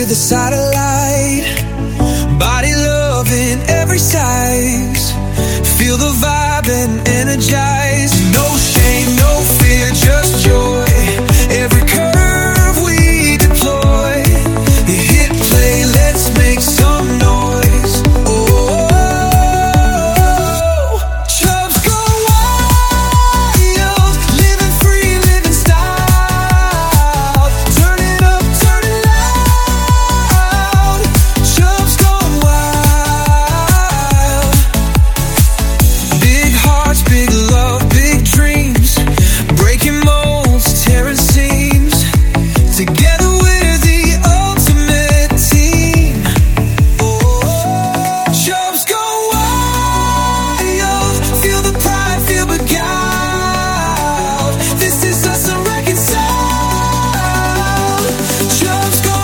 with a satellite. Body love in every size. Feel the vibe and energize. No shame, no fear, just joy. Every curve we deploy. Hit play, let's make some noise. Oh, Chubs go wild. Living free, living style. Turn it up, turn it loud. Chubs gone wild. Big hearts, big love, big dreams. Breaking molds, tearing seams. Together we're the ultimate team. Oh, Chubs go wild. Feel the pride, feel beguiled. This is us unreconciled. Chubs go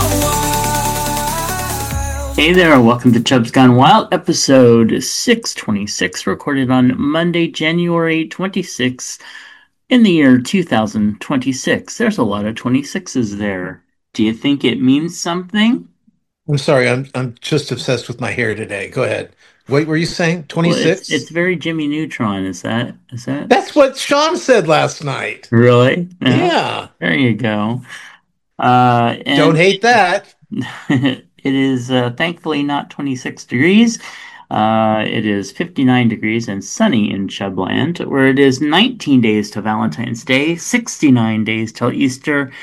wild. Hey there, welcome to Chubbs Gone Wild, episode 626, recorded on Monday, January 26th, in the year 2026. There's a lot of 26s there. Do you think it means something? I'm sorry, I'm just obsessed with my hair today. Go ahead. What were you saying? Well, it's 26? very Jimmy Neutron, is that? That's what Sean said last night. Really? Yeah. Yeah. There you go. Don't And hate that. it is thankfully not 26 degrees. It is 59 degrees and sunny in Chubland, where it is 19 days to Valentine's Day, 69 days till Easter,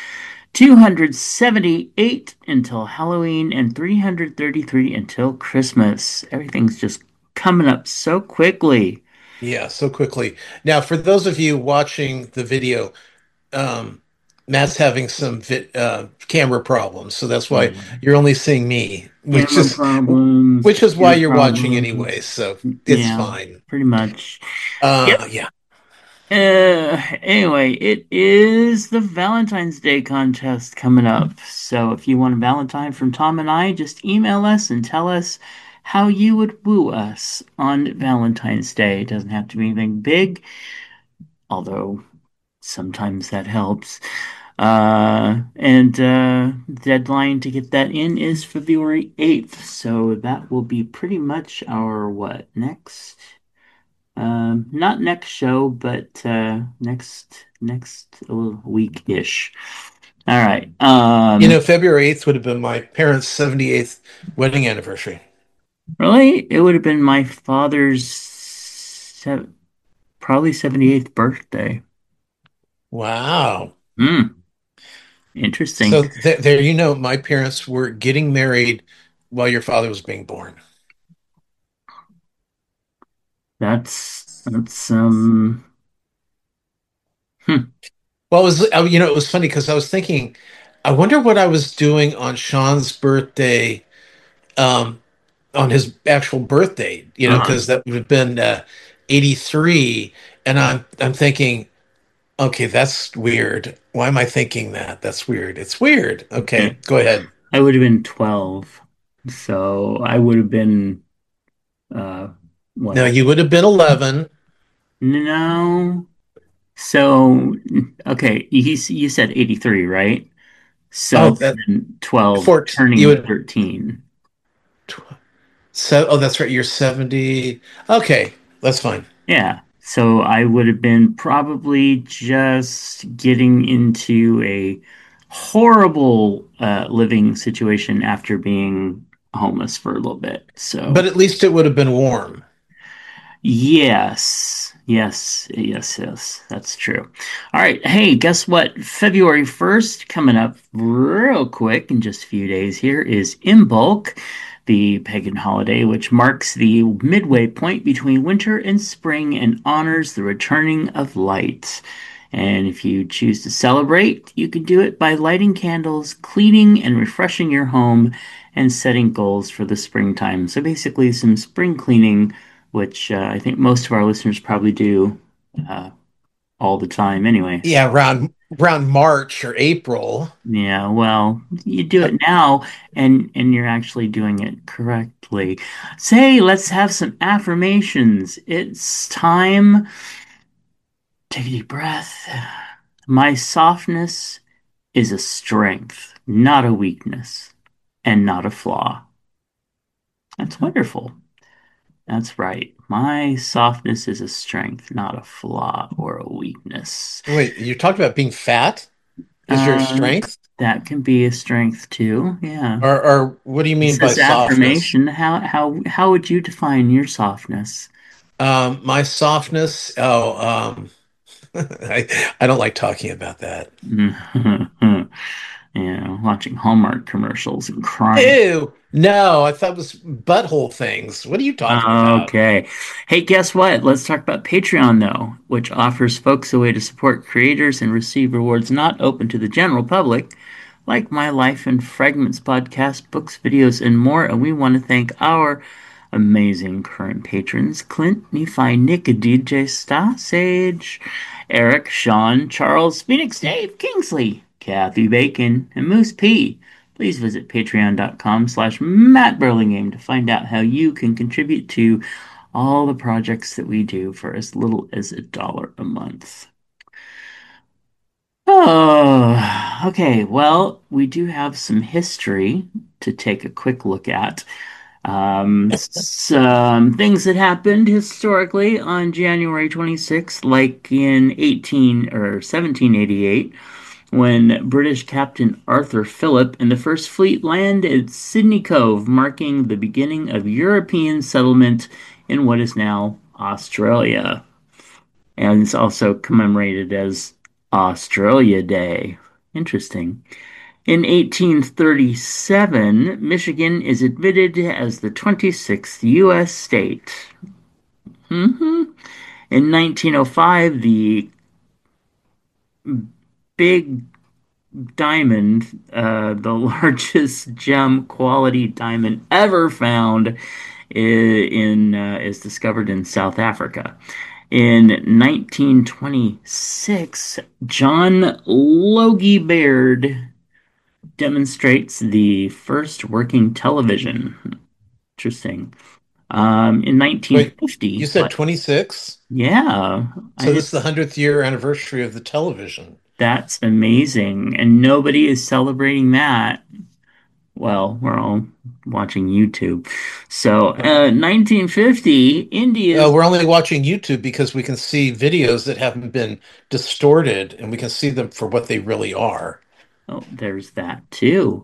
278 until Halloween, and 333 until Christmas. Everything's just coming up so quickly. Yeah, so quickly. Now, for those of you watching the video, Matt's having some camera problems, so that's why you're only seeing me, which Camera is problems, which is why you're problems. watching anyway. So it's Yeah, fine. pretty much. Yeah. Anyway, it is the Valentine's Day contest coming up. So if you want a Valentine from Tom and I, just email us and tell us how you would woo us on Valentine's Day. It doesn't have to be anything big, although sometimes that helps. And deadline to get that in is February 8th. So that will be pretty much our next? Not next show, but next week-ish. All right. February 8th would have been my parents' 78th wedding anniversary. Really? It would have been my father's probably 78th birthday. Wow. Interesting. So there, my parents were getting married while your father was being born. That's Well, it was funny because I was thinking, I wonder what I was doing on Sean's birthday, on his actual birthday, because that would have been 83, and I'm thinking, okay, that's weird. Why am I thinking that? That's weird. It's weird. Okay, go ahead. I would have been 12, so I would have been what? No, you would have been 11. No. So, okay, you said 83, right? So that 12 14, turning you would 13. So, that's right. You're 70. Okay, that's fine. Yeah. So I would have been probably just getting into a horrible living situation after being homeless for a little bit. So, But at least it would have been warm. yes, that's true. All right. Hey, guess what? February 1st, coming up real quick in just a few days here, is Imbolc, the pagan holiday, which marks the midway point between winter and spring and honors the returning of light. And if you choose to celebrate, you can do it by lighting candles, cleaning and refreshing your home, and setting goals for the springtime. So basically, some spring cleaning, which I think most of our listeners probably do all the time anyway. Yeah, around March or April. Yeah, well, you do it now and you're actually doing it correctly. Say, let's have some affirmations. It's time. Take a deep breath. My softness is a strength, not a weakness. and not a flaw. That's wonderful. That's right. My softness is a strength, not a flaw or a weakness. Wait, you're talking about being fat is your Uh, strength? that can be a strength too. Yeah. Or what do you It mean by says softness? affirmation. How would you define your softness? My softness, I don't like talking about that. Watching Hallmark commercials and crying. Ew, no, I thought it was butthole things. What are you talking about? Okay. Hey, guess what? Let's talk about Patreon, though, which offers folks a way to support creators and receive rewards not open to the general public, like My Life in Fragments podcast, books, videos, and more. And we want to thank our amazing current patrons Clint, Nephi, Nick, DJ Sta, Sage, Eric, Sean, Charles, Phoenix, Dave, Kingsley, Kathy Bacon, and Moose P. Please visit patreon.com/Matt Burlingame to find out how you can contribute to all the projects that we do for as little as $1 a month. Oh, okay. Well, we do have some history to take a quick look at. Some things that happened historically on January 26th, like in 1788, when British Captain Arthur Phillip and the First Fleet landed at Sydney Cove, marking the beginning of European settlement in what is now Australia. And it's also commemorated as Australia Day. Interesting. In 1837, Michigan is admitted as the 26th U.S. state. In 1905, the Big Diamond, the largest gem quality diamond ever found, is discovered in South Africa. In 1926, John Logie Baird demonstrates the first working television. Interesting. In Wait, 1950, you said 26? yeah, I So this did. is the 100th year anniversary of the television. That's amazing, and nobody is celebrating that. Well, we're all watching YouTube. So, 1950, India's. We're only watching YouTube because we can see videos that haven't been distorted and we can see them for what they really are. Oh, there's that too.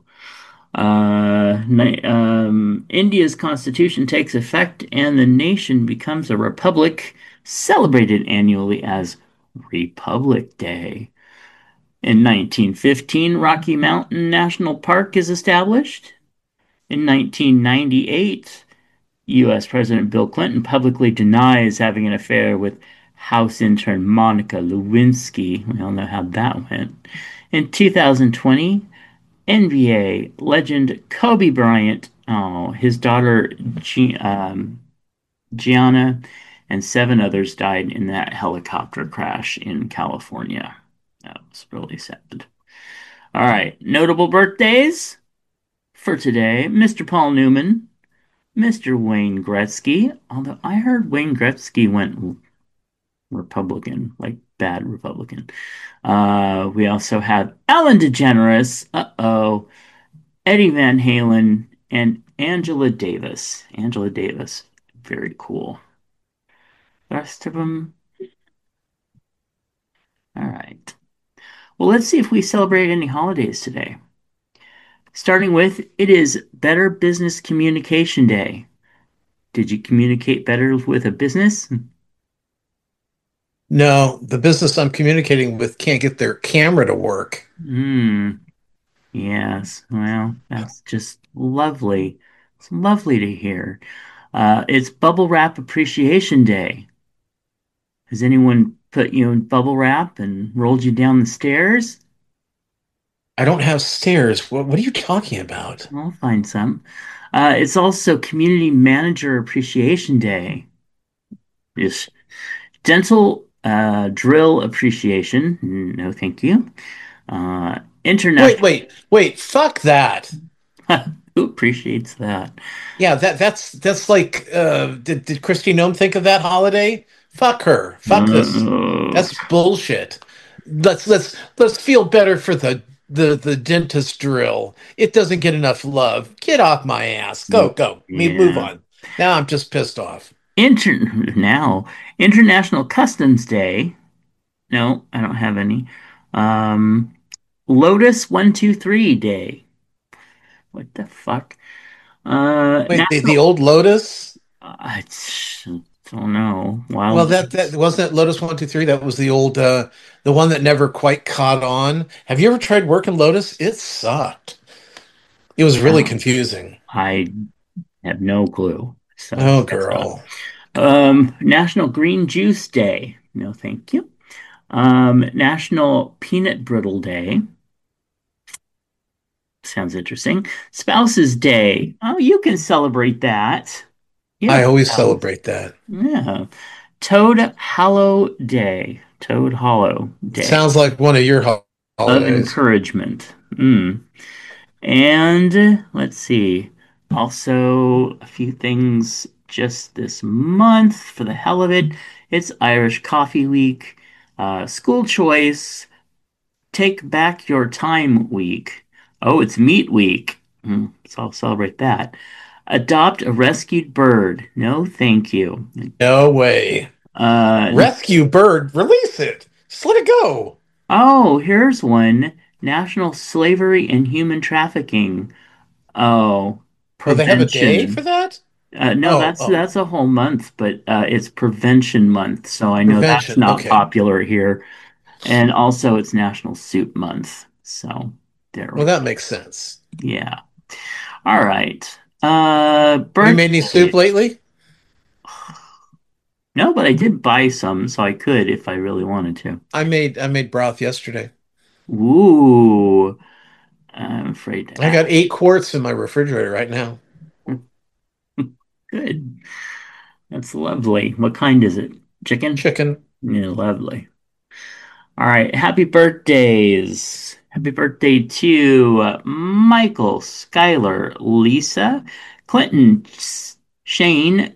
India's constitution takes effect and the nation becomes a republic, celebrated annually as Republic Day. In 1915, Rocky Mountain National Park is established. In 1998, U.S. President Bill Clinton publicly denies having an affair with House intern Monica Lewinsky. We all know how that went. In 2020, NBA legend Kobe Bryant, his daughter Gianna, and 7 others died in that helicopter crash in California. That was really sad. All right, notable birthdays for today: Mr. Paul Newman, Mr. Wayne Gretzky. Although I heard Wayne Gretzky went Republican, like bad Republican. We also have Ellen DeGeneres. Eddie Van Halen, and Angela Davis. Angela Davis, very cool. The rest of them, all right. Well, let's see if we celebrate any holidays today. Starting with, it is Better Business Communication Day. Did you communicate better with a business? No, the business I'm communicating with can't get their camera to work. Hmm. Yes. Well, that's just lovely. It's lovely to hear. It's Bubble Wrap Appreciation Day. Has anyone put you in bubble wrap and rolled you down the stairs? I don't have stairs. What are you talking about? I'll find some. It's also Community Manager Appreciation Day. Yes. Dental Drill Appreciation. No, thank you. Wait, International. wait, wait. Fuck that. Who appreciates that? Yeah, that's like did Christy Nome think of that holiday? Fuck her. Fuck this. Uh, That's bullshit. Let's feel better for the the dentist drill. It doesn't get enough love. Get off my ass. Go. Move Yeah. on. Now I'm just pissed off. Inter Now, International Customs Day. No, I don't have any. Um, Lotus 123 Day. What the fuck? Wait, the National. old Lotus? I don't know. Well, Wild. that wasn't that Lotus 123. That was the old the one that never quite caught on. Have you ever tried working Lotus? It sucked. It was really confusing. I have no clue. So Oh, that's not. girl. National Green Juice Day. No, thank you. National Peanut Brittle Day. Sounds interesting. Spouses Day. Oh, you can celebrate that. You I have always spouse. celebrate that. Yeah. Toad Hollow Day. Toad Hollow Day Sounds like one of your of holidays. encouragement. Mm. And let's see. Also, a few things just this month for the hell of it. It's Irish Coffee Week, School Choice, Take Back Your Time Week. Oh, it's Meat Week. So I'll celebrate that. Adopt a rescued bird. No, thank you. No way. Uh, Rescue bird, release it. Just let it go. oh, here's one. National Slavery and Human Trafficking. Oh, Oh, they have a day for prevention. that? No, Oh, that's oh, that's a whole month, but it's Prevention Month, so I know that's prevention. not Okay. popular here. And also, it's National Soup Month, so there we Well, go. that makes sense. Yeah. All right. Have you made any soup Birthday. lately? No, but I did buy some, so I could if I really wanted to. I made broth yesterday. Ooh, I'm afraid to I got ask. 8 quarts in my refrigerator right now. Good. That's lovely. What kind is it? Chicken? Chicken. Yeah, lovely. All right. Happy birthdays. Happy birthday to Michael, Skylar, Lisa, Clinton, Shane,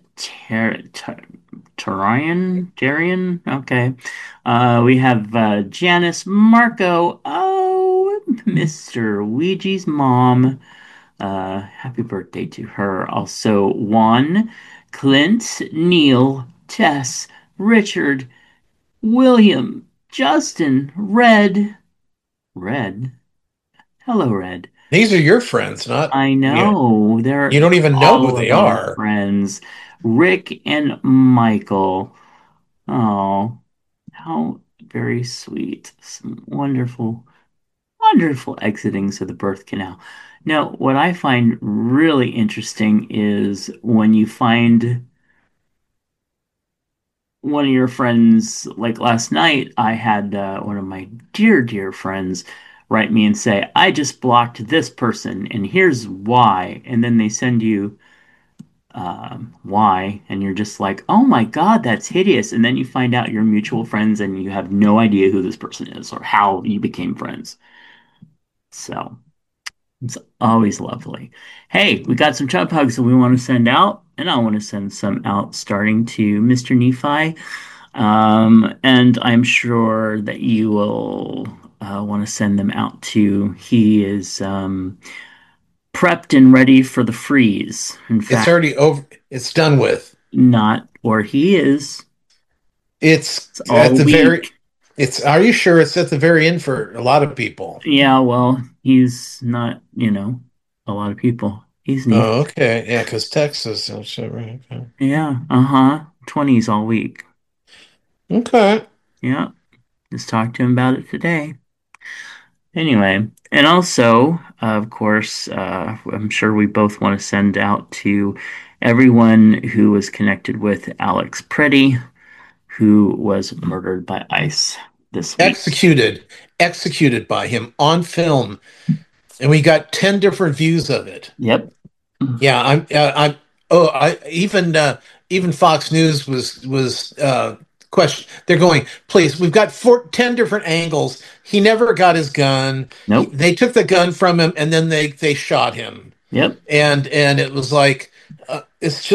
Tarian. Okay. We have Janice, Marco. Oh, Mr. Ouija's mom. Happy birthday to her. Also, Juan, Clint, Neil, Tess, Richard, William, Justin, Red. Red? Hello, Red. These are your friends, not I know. you They're don't even know who all they of our are. friends. Rick and Michael. Oh, how very sweet. Some wonderful, wonderful exitings of the birth canal. Now, what I find really interesting is when you find one of your friends, like last night, I had one of my dear, dear friends write me and say, I just blocked this person, and here's why. And then they send you why, and you're just like, oh my God, that's hideous. And then you find out you're mutual friends and you have no idea who this person is or how you became friends. So it's always lovely. Hey, we got some chub hugs that we want to send out, and I want to send some out starting to Mr. Nephi. And I'm sure that you will want to send them out too. He is prepped and ready for the freeze. In It's fact, already over. It's done with. not where he is. It's It's at all the very week. it's are you sure it's at the very end for a lot of people? Yeah, well, he's not, a lot of people. He's Nephi. Oh, okay. Yeah, because Texas. Oh, shit, right. Okay. Yeah, uh-huh. 20s all week. Okay. Yeah, just talked to him about it today. Anyway, and also, of course, I'm sure we both want to send out to everyone who was connected with Alex Pretty, who was murdered by ICE this week. Executed by him on film, and we got 10 different views of it. Yep. Yeah, I'm. Oh, I even Fox News was question. They're going, please. We've got 10 different angles. He never got his gun. Nope. They took the gun from him, and then they shot him. Yep. And it was like, it's just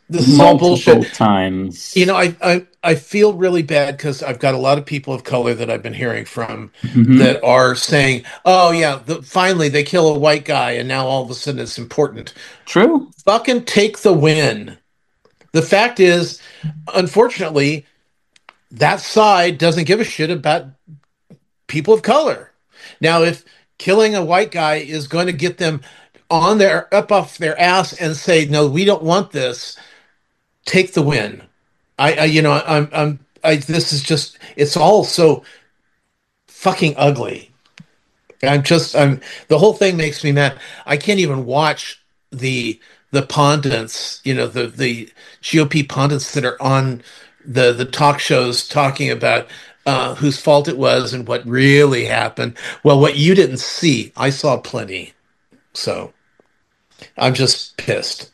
this is all multiple bullshit. times. You know, I feel really bad because I've got a lot of people of color that I've been hearing from Hmm. that are saying, "Oh yeah, finally they kill a white guy, and now all of a sudden it's important." True. Fucking take the win. The fact is, unfortunately, that side doesn't give a shit about people of color. Now, if killing a white guy is going to get them on their up off their ass and say, "No, we don't want this," take the win. You know, this is just, it's all so fucking ugly. The whole thing makes me mad. I can't even watch the pundits, you know, the GOP pundits that are on the talk shows talking about whose fault it was and what really happened. Well, what you didn't see, I saw plenty. So I'm just pissed.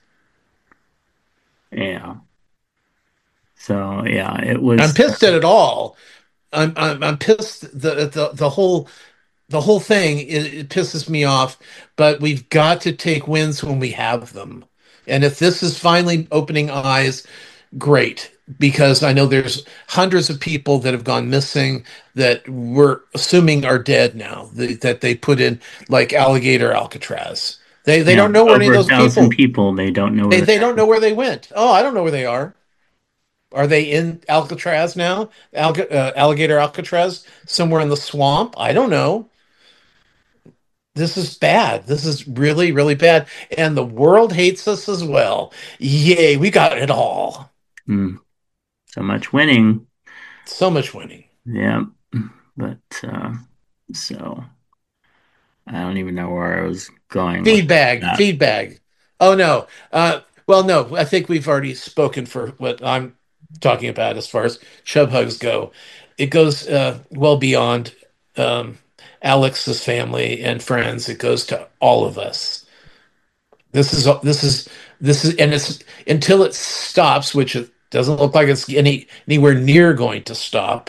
Yeah. So yeah, it I'm was. pissed at it all. I'm pissed. The whole thing, it pisses me off, but we've got to take wins when we have them. And if this is finally opening eyes, great, because I know there's hundreds of people that have gone missing that we're assuming are dead now, that they put in like Alligator Alcatraz. They Yeah, don't know where any of over a those thousand people, people. They don't know where they they don't know where they went. Oh, I don't know where they are. Are they in Alcatraz now? Alligator Alcatraz, somewhere in the swamp? I don't know. This is bad. This is really, really bad. And the world hates us as well. Yay, we got it all. are. So much winning. So much winning. Yeah. But so I don't even know where I was going with Feedback, that. feedback. Oh no. Well, no, I think we've already spoken for what I'm talking about as far as chub hugs go. It goes well beyond um, Alex's family and friends. It goes to all of us. This is, and it's until it stops, which it doesn't look like it's anywhere near going to stop.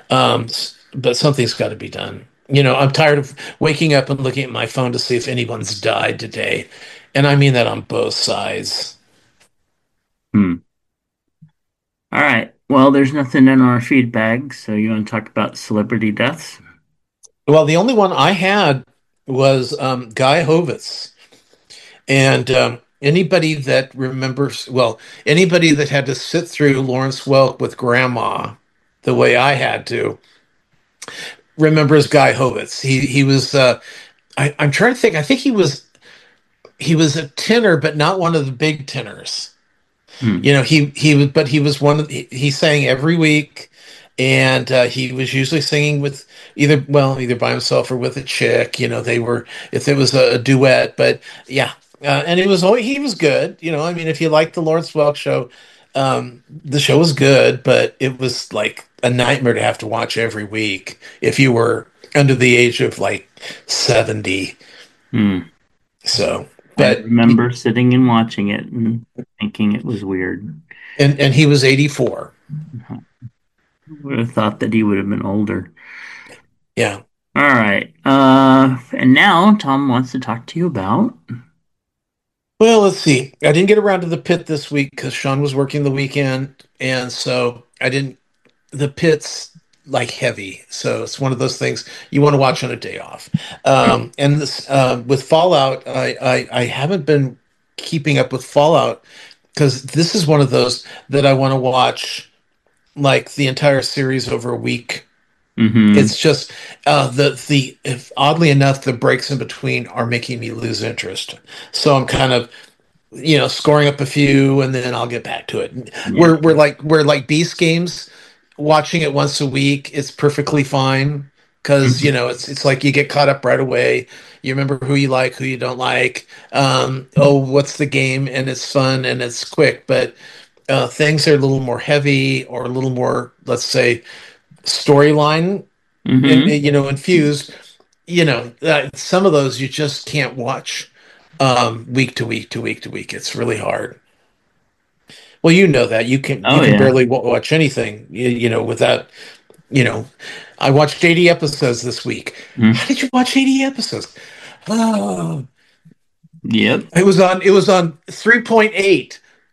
But something's got to be done. You know, I'm tired of waking up and looking at my phone to see if anyone's died today, and I mean that on both sides. Hmm. All right. Well, there's nothing in our feedback, so you want to talk about celebrity deaths? Well, the only one I had was Guy Hovitz. And anybody that remembers, well, anybody that had to sit through Lawrence Welk with grandma the way I had to remembers Guy Hovitz. He was I'm trying to think. I think he was a tenor, but not one of the big tenors. Hmm. You know, he was, but he was one of he sang every week, and he was usually singing with either by himself or with a chick. You know, they were, if it was a duet, but yeah, and it was always, he was good. You know, I mean, if you liked the Lawrence Welk show, the show was good, but it was like a nightmare to have to watch every week if you were under the age of like 70. Hmm. So, I but remember sitting and watching it and thinking it was weird. and he was 84. Would have thought that he would have been older. Yeah. All right. And now Tom wants to talk to you about. Well, let's see. I didn't get around to the pit this week because Sean was working the weekend, and so I didn't. The pit's like heavy, so it's one of those things you want to watch on a day off. And this with Fallout, I haven't been keeping up with Fallout because this is one of those that I want to watch like the entire series over a week. Mm-hmm. It's just the if oddly enough, the breaks in between are making me lose interest. So I'm kind of, you know, scoring up a few and then I'll get back to it. Yeah. We're like Beast Games, watching it once a week is perfectly fine because you know it's like you get caught up right away. You remember who you like, who you don't like. Oh, what's the game? And it's fun and it's quick, but things are a little more heavy or a little more, let's say, storyline, Mm-hmm. you know, infused. You know, some of those you just can't watch week to week to week to week. It's really hard. Well, you know that you Oh can yeah. barely watch anything, you know, without, you know. I watched 80 episodes this week. Mm. How did you watch 80 episodes? Oh, Yep. it was on 3.8.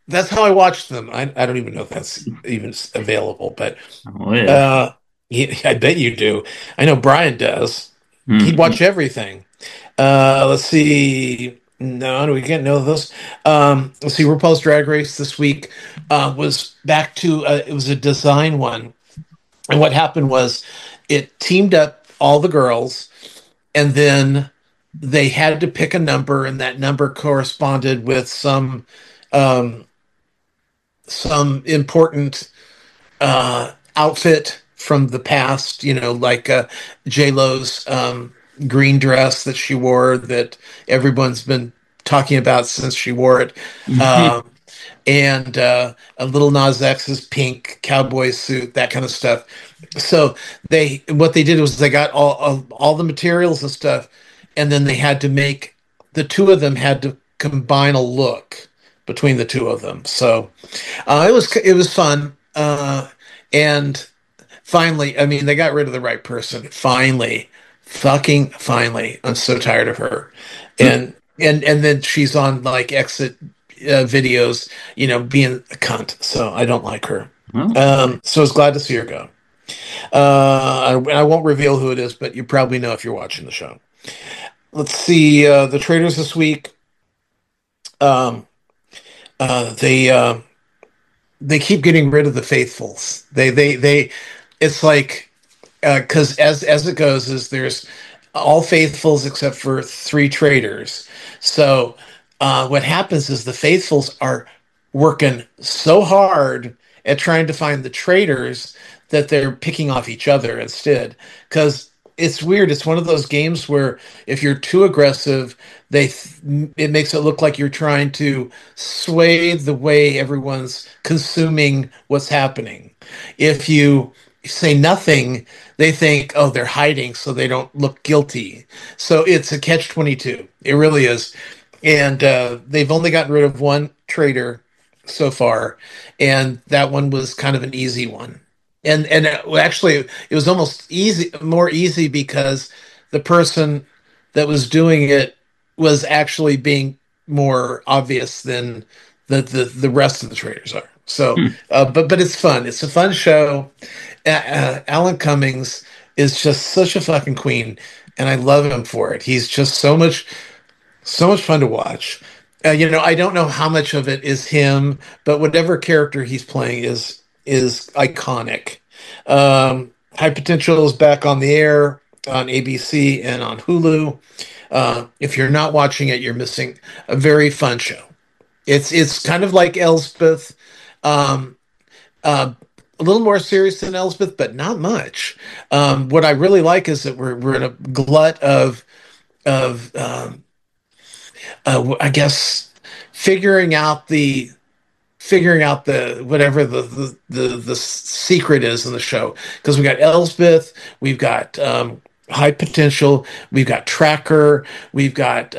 That's how I watched them. I don't even know if that's even available, but I wish. uh, I bet you do. I know Brian does. He'd Mm-hmm. watch everything. Let's see. No, we can't know those. Let's see. RuPaul's Drag Race this week was back to it was a design one, and what happened was it teamed up all the girls, and then they had to pick a number, and that number corresponded with um, some important outfit from the past, like J Lo's green dress that she wore that everyone's been talking about since she wore it, um, and a little Nas X's pink cowboy suit, that kind of stuff. So what they did was they got all the materials and stuff, and then they had to make the two of them had to combine a look between the two of them. So it was fun, and finally, I mean, they got rid of the right person. Finally, fucking finally. I'm so tired of her, and then she's on like exit videos, being a cunt. So I don't like her. Well, So I was glad to see her go. I won't reveal who it is, but you probably know if you're watching the show. Let's see the traders this week. Um, they keep getting rid of the faithfuls. They it's like because as it goes is there's all faithfuls except for three traitors. So what happens is the faithfuls are working so hard at trying to find the traitors that they're picking off each other instead. Because it's weird. It's one of those games where if you're too aggressive, it makes it look like you're trying to sway the way everyone's consuming what's happening. If you say nothing, they think, oh, they're hiding so they don't look guilty. So it's a catch-22. It really is. And they've only gotten rid of one traitor so far, and that one was kind of an easy one. And actually, it was almost more easy because the person that was doing it was actually being more obvious than the rest of the traitors are. So, but it's fun. It's a fun show. Alan Cummings is just such a fucking queen, and I love him for it. He's just so much fun to watch. I don't know how much of it is him, but whatever character he's playing is iconic. High Potential is back on the air on ABC and on Hulu. If you're not watching it, you're missing a very fun show. It's kind of like Elsbeth, um, a little more serious than Elsbeth, but not much. What I really like is that we're in a glut of I guess figuring out the whatever the secret is in the show, because we got Elsbeth, we've got High Potential, we've got Tracker, we've got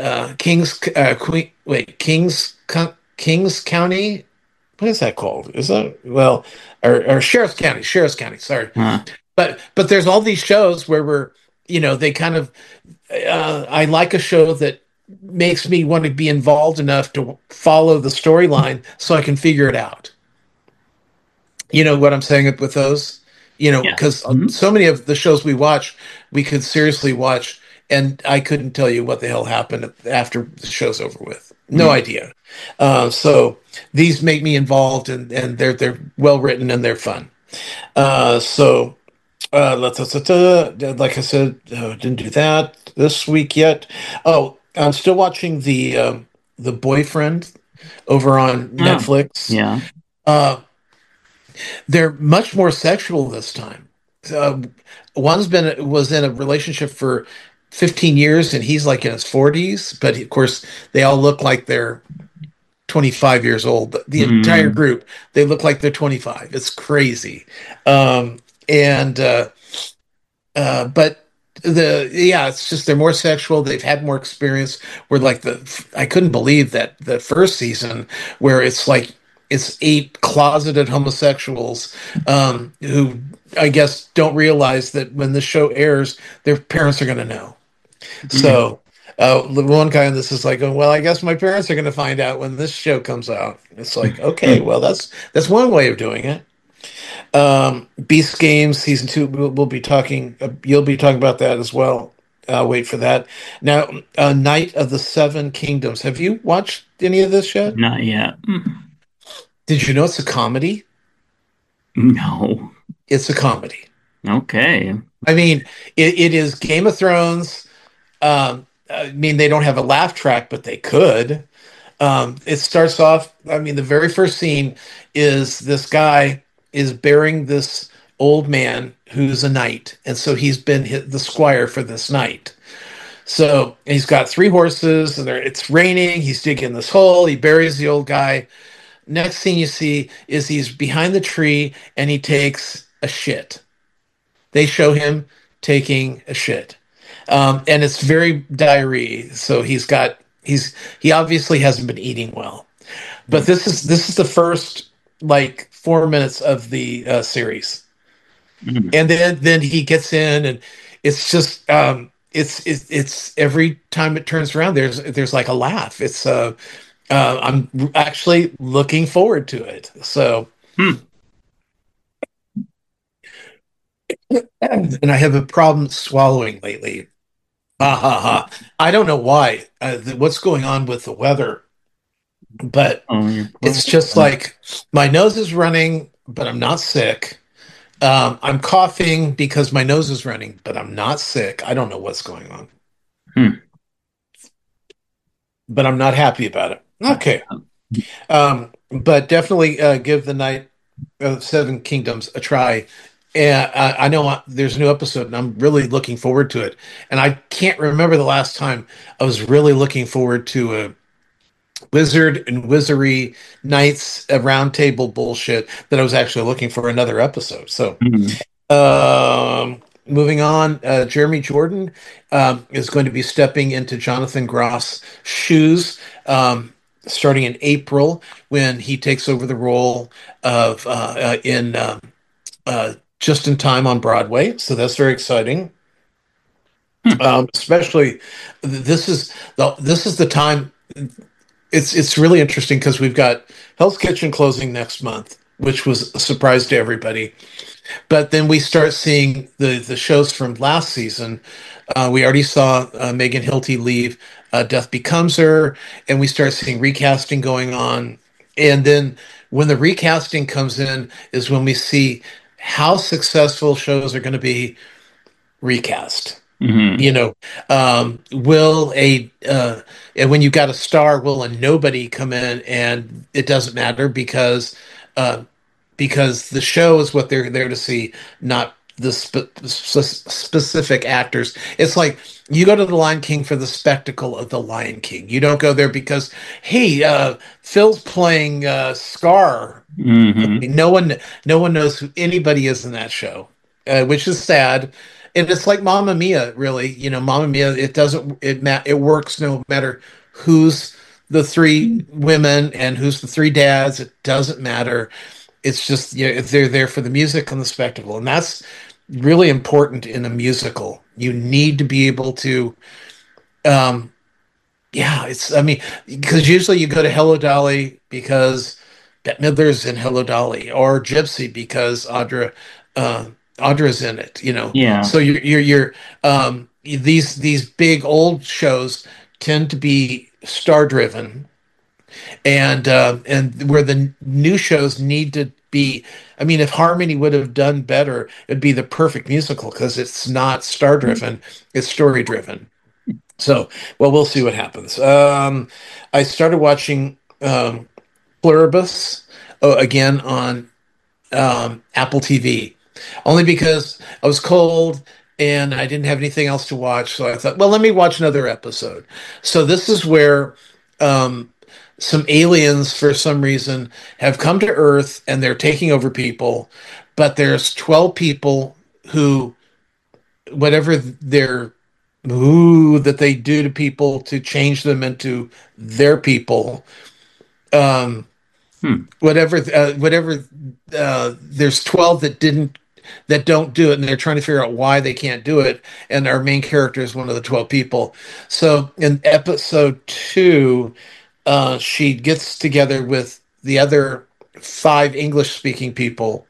Kings County. What is that called? Is that, well, or Sheriff's County, sorry. uh, But there's all these shows where they kind of I like a show that makes me want to be involved enough to follow the storyline so I can figure it out. You know what I'm saying with those? yeah. Because Mhm. so many of the shows we could seriously watch, and I couldn't tell you what the hell happened after the show's over with. No Mm. idea. So these make me involved, and they're well written and they're fun. So like I said, didn't do that this week yet. Oh, I'm still watching the Boyfriend over on Oh, Netflix. yeah. Uh, they're much more sexual this time. Uh, was in a relationship for 15 years, and he's like in his 40s, but of course they all look like they're 25 years old. The entire Mm. group, they look like they're 25. It's crazy. And but it's just they're more sexual. They've had more experience. Where like I couldn't believe that the first season where it's like it's 8 closeted homosexuals who I guess don't realize that when the show airs, their parents are going to know. Mm. So The one guy on this is like, oh, well, I guess my parents are going to find out when this show comes out. It's like, okay, well, that's one way of doing it. Beast Games season 2. We'll be talking. You'll be talking about that as well. Wait for that. Now, Night of the Seven Kingdoms. Have you watched any of this yet? Not yet. Did you know it's a comedy? No. It's a comedy. Okay. I mean, it is Game of Thrones. I mean, they don't have a laugh track, but they could. It starts off, I mean, the very first scene is this guy is burying this old man who's a knight. And so he's been the squire for this knight. So he's got 3 horses, and it's raining. He's digging this hole. He buries the old guy. Next scene you see is he's behind the tree and he takes a shit. They show him taking a shit. And it's very diarrhea. So he obviously hasn't been eating well. But this is the first like 4 minutes of the series, and then he gets in, and it's just it's every time it turns around, there's like a laugh. It's I'm actually looking forward to it. So, and I have a problem swallowing lately. Ha ha ha! I don't know why. What's going on with the weather? But it's just like my nose is running, but I'm not sick. I'm coughing because my nose is running, but I'm not sick. I don't know what's going on. But I'm not happy about it. Okay. But definitely give the Night of Seven Kingdoms a try. And I know there's a new episode, and I'm really looking forward to it. And I can't remember the last time I was really looking forward to a Wizard and Wizardry Knights round table bullshit that I was actually looking for another episode. So, moving on, Jeremy Jordan is going to be stepping into Jonathan Groff's shoes starting in April when he takes over the role of in Just in Time on Broadway. So that's very exciting. Especially this is the time. It's really interesting because we've got Hell's Kitchen closing next month, which was a surprise to everybody. But then we start seeing the shows from last season. We already saw Megan Hilty leave Death Becomes Her, and we start seeing recasting going on. And then when the recasting comes in is when we see how successful shows are going to be recast. You know, will and when you got a star, will a nobody come in, and it doesn't matter because the show is what they're there to see, not the specific actors. It's like you go to the Lion King for the spectacle of the Lion King. You don't go there because, hey, Phil's playing Scar. No one knows who anybody is in that show, which is sad. And it's like Mamma Mia, really. You know, Mamma Mia. It works no matter who's the 3 women and who's the 3 dads. It doesn't matter. It's just they're there for the music and the spectacle, and that's really important in a musical. You need to be able to, I mean, because usually you go to Hello Dolly because Bette Midler's in Hello Dolly, or Gypsy because Audra's in it, you know. Yeah. So you're these big old shows tend to be star driven, and where the new shows need to be. I mean, if Harmony would have done better, it'd be the perfect musical because it's not star driven, it's story driven. So, well, we'll see what happens. I started watching Pluribus again on Apple TV, only because I was cold and I didn't have anything else to watch. So I thought, well, let me watch another episode. So this is where some aliens, for some reason, have come to Earth and they're taking over people. But there's 12 people who, whatever that they do to people to change them into their people. Whatever. There's 12 that didn't that don't do it, and they're trying to figure out why they can't do it. And our main character is one of the 12 people. So in episode 2, she gets together with the other 5 English speaking people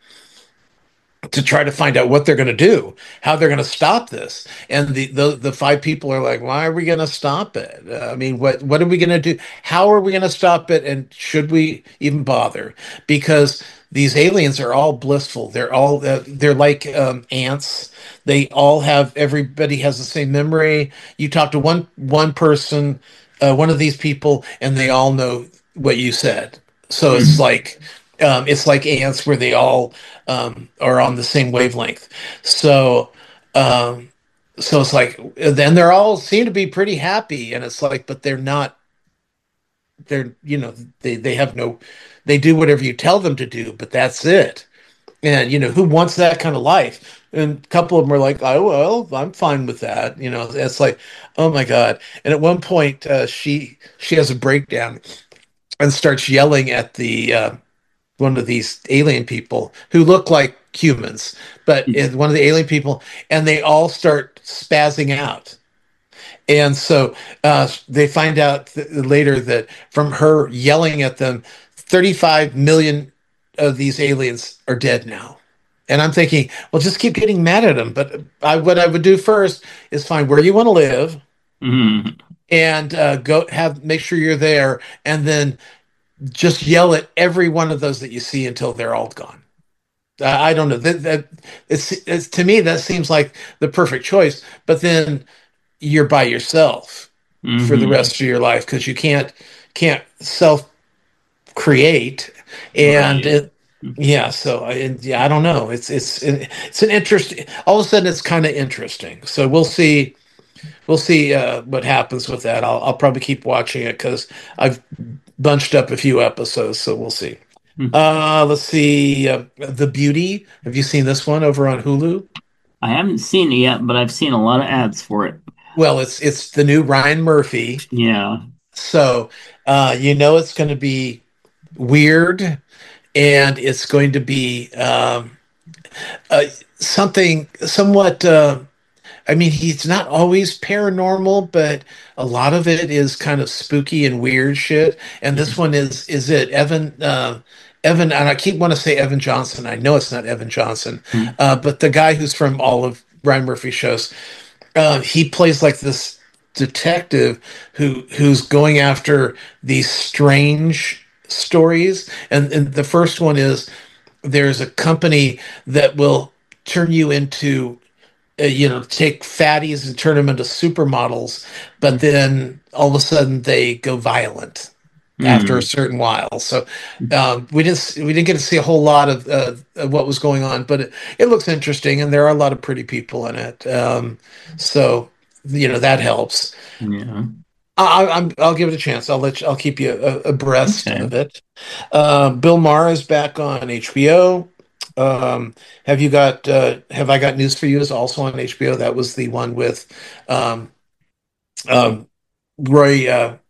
to try to find out what they're going to do, how they're going to stop this. And the 5 people are like, "Why are we going to stop it? I mean, what are we going to do? How are we going to stop it? And should we even bother?" Because these aliens are all blissful. They're like ants. They all have everybody has the same memory. You talk to one person, one of these people, and they all know what you said. So it's like ants where they all are on the same wavelength. So um, so it's like then they're all seem to be pretty happy, and it's like, but they're not. They're they have no. They do whatever you tell them to do, but that's it. And who wants that kind of life? And a couple of them are like, "Oh well, I'm fine with that." It's like, oh my god. And at one point, she has a breakdown and starts yelling at the one of these alien people who look like humans, but one of the alien people, and they all start spazzing out. And so they find out later that from her yelling at them, 35 million of these aliens are dead now. And I'm thinking, well, just keep getting mad at them. But what I would do first is find where you want to live and go make sure you're there, and then just yell at every one of those that you see until they're all gone. I don't know that it's to me that seems like the perfect choice. But then you're by yourself for the rest of your life because you can't self create, and Right. yeah. So I don't know. It's an interesting. All of a sudden, it's kind of interesting. So we'll see. We'll see what happens with that. I'll probably keep watching it because I've bunched up a few episodes, so we'll see. Let's see. The Beauty. Have you seen this one over on Hulu? I haven't seen it yet, but I've seen a lot of ads for it. Well, it's the new Ryan Murphy, Yeah. so it's going to be weird, and it's going to be uh, something somewhat. I mean, he's not always paranormal, but a lot of it is kind of spooky and weird shit. And this one is it Evan, and I keep want to say Evan Johnson. I know it's not Evan Johnson, but the guy who's from all of Ryan Murphy shows, he plays like this detective who's going after these strange stories. And the first one is there's a company that will turn you into take fatties and turn them into supermodels, but then all of a sudden they go violent after a certain while. So we didn't get to see a whole lot of what was going on, but it looks interesting, and there are a lot of pretty people in it. So that helps. Yeah. I'll give it a chance. I'll keep you abreast of it. Bill Maher is back on HBO. Have I got news for you is also on HBO. That was the one with um, um, Roy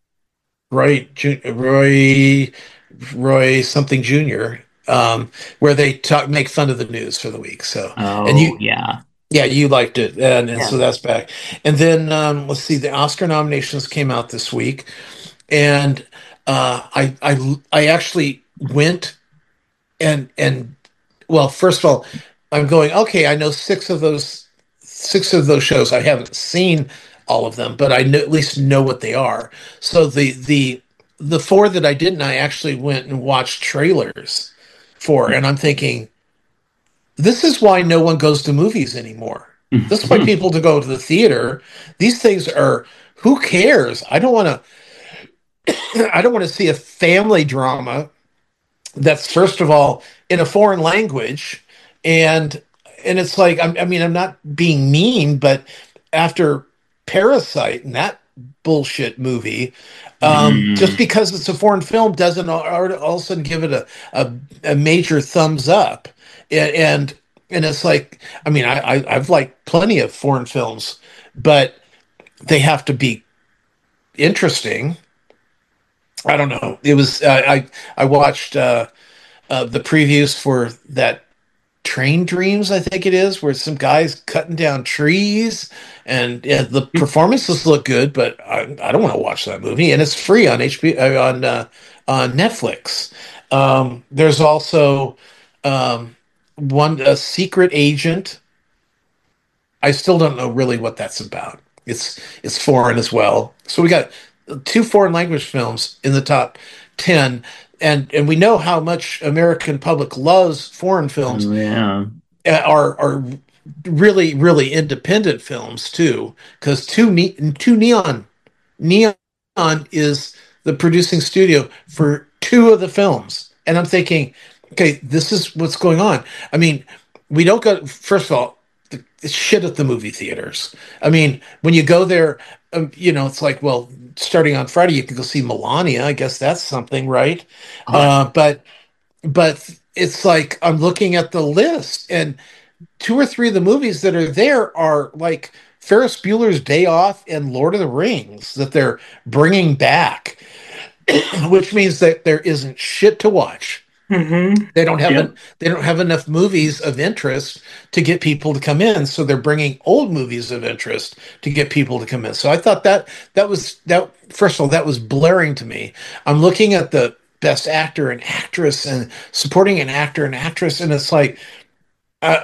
Roy Roy something Jr. Where they make fun of the news for the week. So and Oh, yeah. yeah, you liked it, and Yeah. so that's back. And then let's see, the Oscar nominations came out this week, and I actually went and well, first of all, I'm going, okay, I know six of those shows. I haven't seen all of them, but I know, at least know what they are. So the 4 that I didn't, I actually went and watched trailers for, and I'm thinking, this is why no one goes to movies anymore. This is why people to go to the theater. These things are, who cares? I don't want to I don't want to see a family drama that's first of all in a foreign language, and it's like I mean, I'm not being mean, but after Parasite and that bullshit movie, just because it's a foreign film doesn't all of a sudden give it a major thumbs up. And it's like, I mean, I've liked plenty of foreign films, but they have to be interesting. I don't know. It was I watched the previews for that Train Dreams, I think it is, where some guys cutting down trees, and yeah, the performances look good, but I don't want to watch that movie, and it's free on HBO on Netflix. There's also one a Secret Agent. I still don't know really what that's about. It's foreign as well. So we got two foreign language films in the top 10, and we know how much American public loves foreign films. Oh, yeah. Are really really independent films too, because two Neon is the producing studio for two of the films, and I'm thinking, okay, this is what's going on. I mean, we don't go. First of all, it's shit at the movie theaters. I mean, when you go there, it's like, well, starting on Friday, you can go see Melania. I guess that's something, right? Oh, But it's like I'm looking at the list, and two or three of the movies that are there are like Ferris Bueller's Day Off and Lord of the Rings that they're bringing back, which means that there isn't shit to watch. mm-hmm. They don't have Yep. they don't have enough movies of interest to get people to come in, so they're bringing old movies of interest to get people to come in. So I thought that was that. First of all, that was blaring to me. I'm looking at the best actor and actress and supporting an actor and actress, and it's like, uh,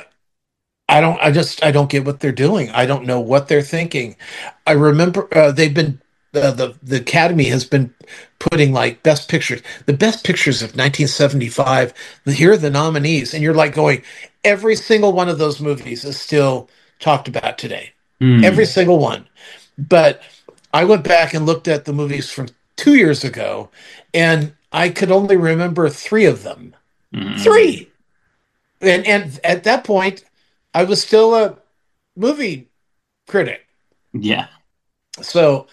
I don't get what they're doing. I don't know what they're thinking. I remember they've been the Academy has been putting like the best pictures of 1975. Here are the nominees, and you're like going, every single one of those movies is still talked about today, every Mm. single one. But I went back and looked at the movies from 2 years ago, and I could only remember three of them. Mm. Three, and at that point, I was still a movie critic. Yeah. So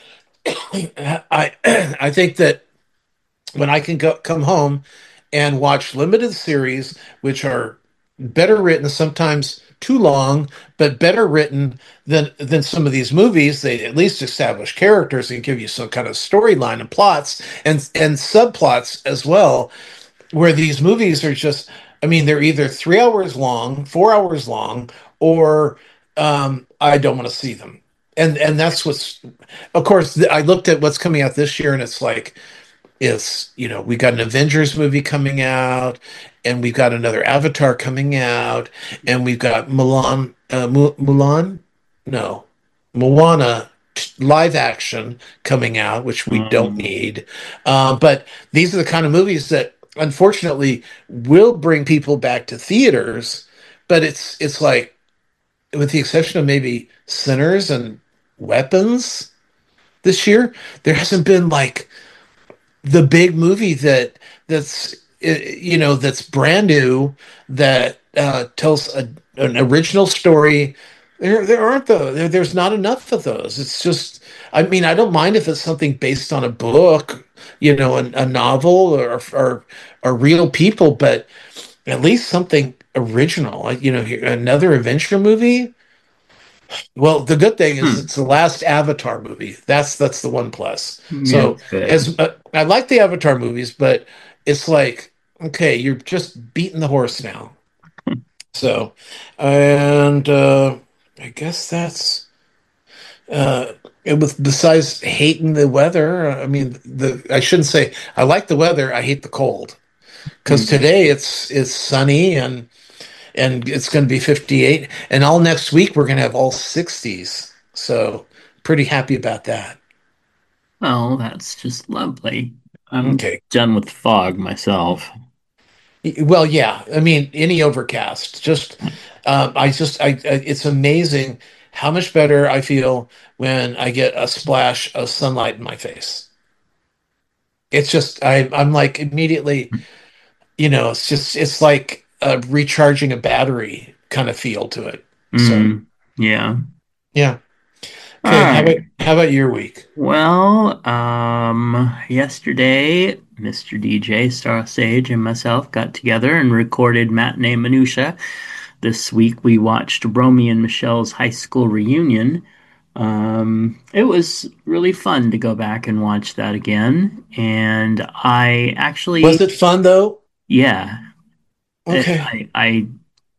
I I think that when I can come home and watch limited series, which are better written, sometimes too long, but better written than some of these movies. They at least establish characters and give you some kind of storyline and plots and subplots as well. Where these movies are just, I mean, they're either 3 hours long, 4 hours long, or I don't want to see them. And that's what's, of course, I looked at what's coming out this year, and it's like, we got an Avengers movie coming out, and we've got another Avatar coming out, and we've got Mulan, no, Moana live action coming out, which we don't Um, need. But these are the kind of movies that unfortunately will bring people back to theaters. But it's like, with the exception of maybe Sinners and Weapons this year, there hasn't been like the big movie that's brand new, that tells an original story. There aren't there's not enough of those. It's just, I mean, I don't mind if it's something based on a book, a novel, or real people, but at least something original. Like, another adventure movie. Well, the good thing is hmm. it's the last Avatar movie. That's the one plus. Yeah, So, that's good. as I like the Avatar movies, but it's like, okay, you're just beating the horse now. So, and I guess that's it. With besides hating the weather, I mean, the I shouldn't say I like the weather. I hate the cold, because Mm. today it's sunny, and it's going to be 58, and all next week we're going to have all 60s. So pretty happy about that. Well, that's just lovely. I'm Okay. done with fog myself. Well, yeah. I mean, any overcast. It's amazing how much better I feel when I get a splash of sunlight in my face. It's just, I'm like immediately, it's like recharging a battery kind of feel to it. So, Mm. Yeah. yeah. All Okay. right. How about your week? Well, yesterday, Mr. DJ, Star Sage, and myself got together and recorded Matinee Minutia. This week we watched Romy and Michelle's high school reunion. It was really fun to go back and watch that again. And I Was actually, it fun though? yeah, Okay. I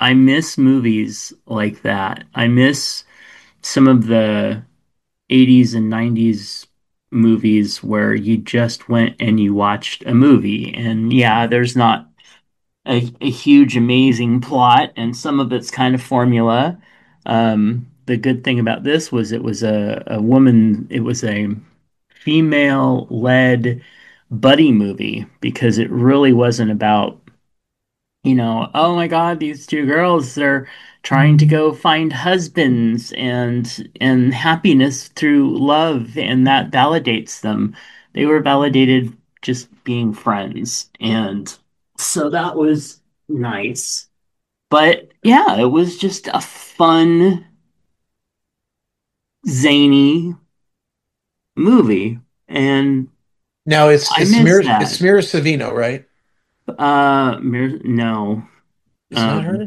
I miss movies like that. I miss some of the 80s and 90s movies where you just went and you watched a movie. And yeah, there's not a huge, amazing plot, and some of it's kind of formula. The good thing about this was it was a woman, it was a female led buddy movie because it really wasn't about, oh my God, these two girls, they're trying to go find husbands and happiness through love, and that validates them. They were validated just being friends. And so that was nice. But yeah, it was just a fun, zany movie. And Now I miss It's that. Mira Savino, right? No. It's not Um, her.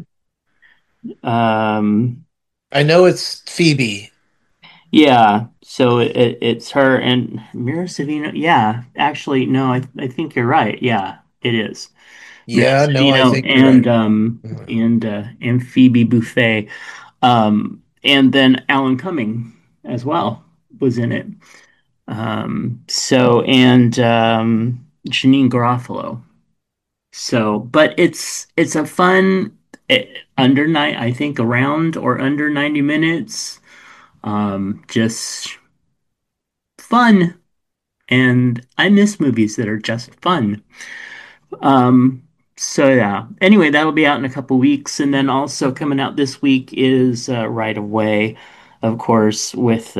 um, I know it's Phoebe. Yeah, so it's her and Mira Savino. Yeah, actually, no, I think you're right. Yeah, it is Mira Yeah, no, I Savino think you're right. Mhm. and Phoebe Buffay, and then Alan Cumming as well was in it. So and Janine Garofalo. So, but it's a fun under night. I think around or under 90 minutes. Just fun. And I miss movies that are just fun. Um, so yeah. Anyway, that'll be out in a couple weeks, and then also coming out this week is Right Away, of course, with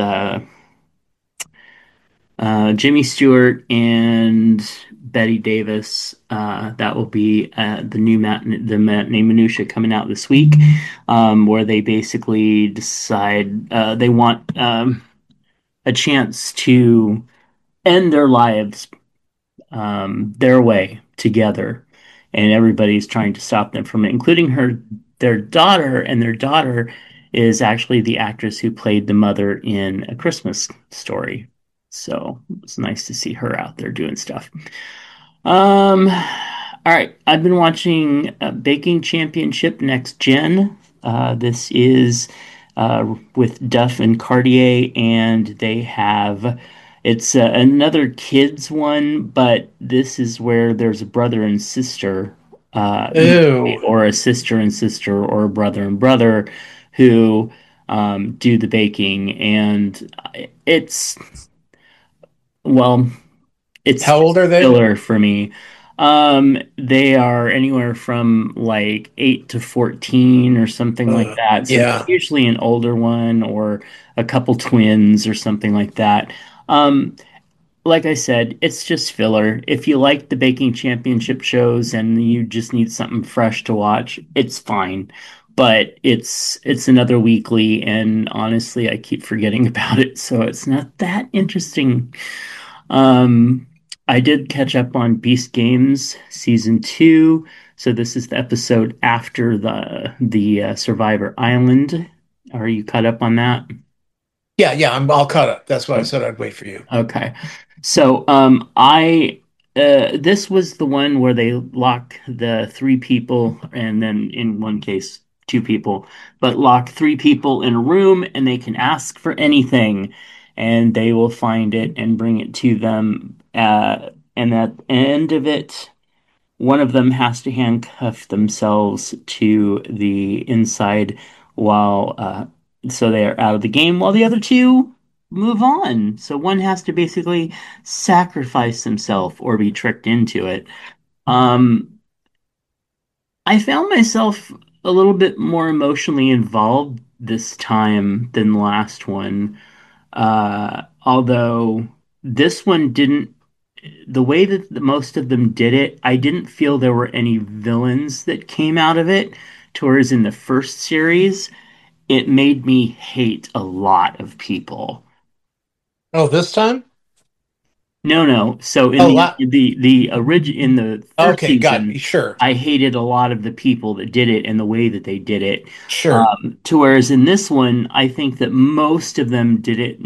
Jimmy Stewart and Betty Davis. That will be the matinee minutia coming out this week, where they basically decide they want a chance to end their lives their way together, and everybody's trying to stop them from it, including their daughter, and their daughter is actually the actress who played the mother in A Christmas Story. So it's nice to see her out there doing stuff. All right, I've been watching Baking Championship Next Gen. This is with Duff and Cartier, and they have it's another kids one, but this is where there's a brother and sister, usually, Ew. or a sister and sister, or a brother and brother who do the baking, and it's well, it's How just old are they? filler for me. They are anywhere from like 8 to 14 or something like that. So it's Yeah. usually an older one or a couple twins or something like that. Um, like I said, it's just filler. If you like the baking championship shows and you just need something fresh to watch, it's fine. But it's another weekly, and honestly, I keep forgetting about it, so it's not that interesting. Um, I did catch up on Beast Games season two, so this is the episode after the Survivor Island. Are you caught up on that? Yeah, yeah, I'm all caught up. That's why I said I'd wait for you. Okay. So, I this was the one where they lock the three people, and then in one case, two people, but lock three people in a room, and they can ask for anything, and they will find it and bring it to them. And at the end of it, one of them has to handcuff themselves to the inside while so they are out of the game while the other two move on. So one has to basically sacrifice himself or be tricked into it. Um, I found myself a little bit more emotionally involved this time than the last one. Although this one didn't, the way that most of them did it, I didn't feel there were any villains that came out of it. Whereas in the first series, it made me hate a lot of people. Oh, this time? No, no. So in Oh, the origin in the first okay, got season, it. Sure, I hated a lot of the people that did it and the way that they did it. sure. To whereas in this one, I think that most of them did it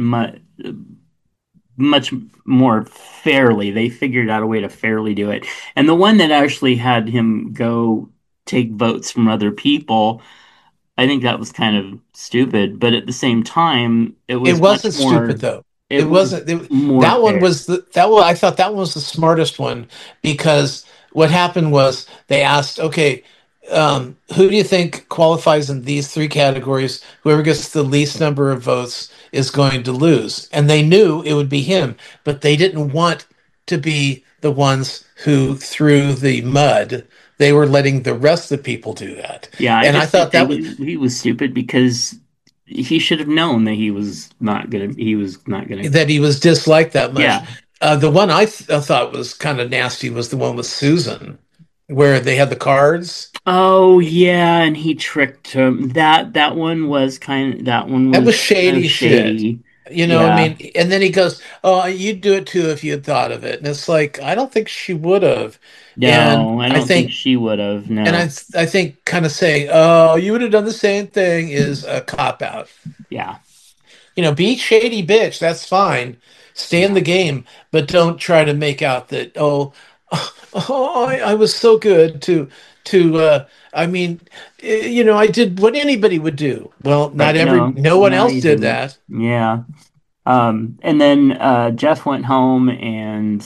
much more fairly. They figured out a way to fairly do it. And the one that actually had him go take votes from other people. I think that was kind of stupid, but at the same time, it It was much wasn't stupid more, though. it It was wasn't. more That one fair. was that one. I thought that one was the smartest one because what happened was they asked, okay, who do you think qualifies in these three categories? Whoever gets the least number of votes is going to lose, and they knew it would be him, but they didn't want to be the ones who threw the mud. They were letting the rest of the people do that, Yeah, I and I just did thought that think was he was stupid because he should have known that he was not gonna, that he was disliked that much. yeah. The one I thought was kind of nasty was the one with Susan, where they had the cards. Oh yeah, and he tricked him. That one That was was kind of shady shit. shady. I Yeah. mean, and then he goes, "Oh, you'd do it too if you had thought of it." And it's like, I don't think she would have. And No, I I don't think think, she would have. and No. I think, kind of saying, "Oh, you would have done the same thing," is a cop out. Yeah. Be shady bitch. That's fine. Stay in Yeah. the game, but don't try to make out that oh, I was so good to. I mean, I did what anybody would do. Well, Right. No, no one no, else you did didn't. that. Yeah. And then Jeff went home and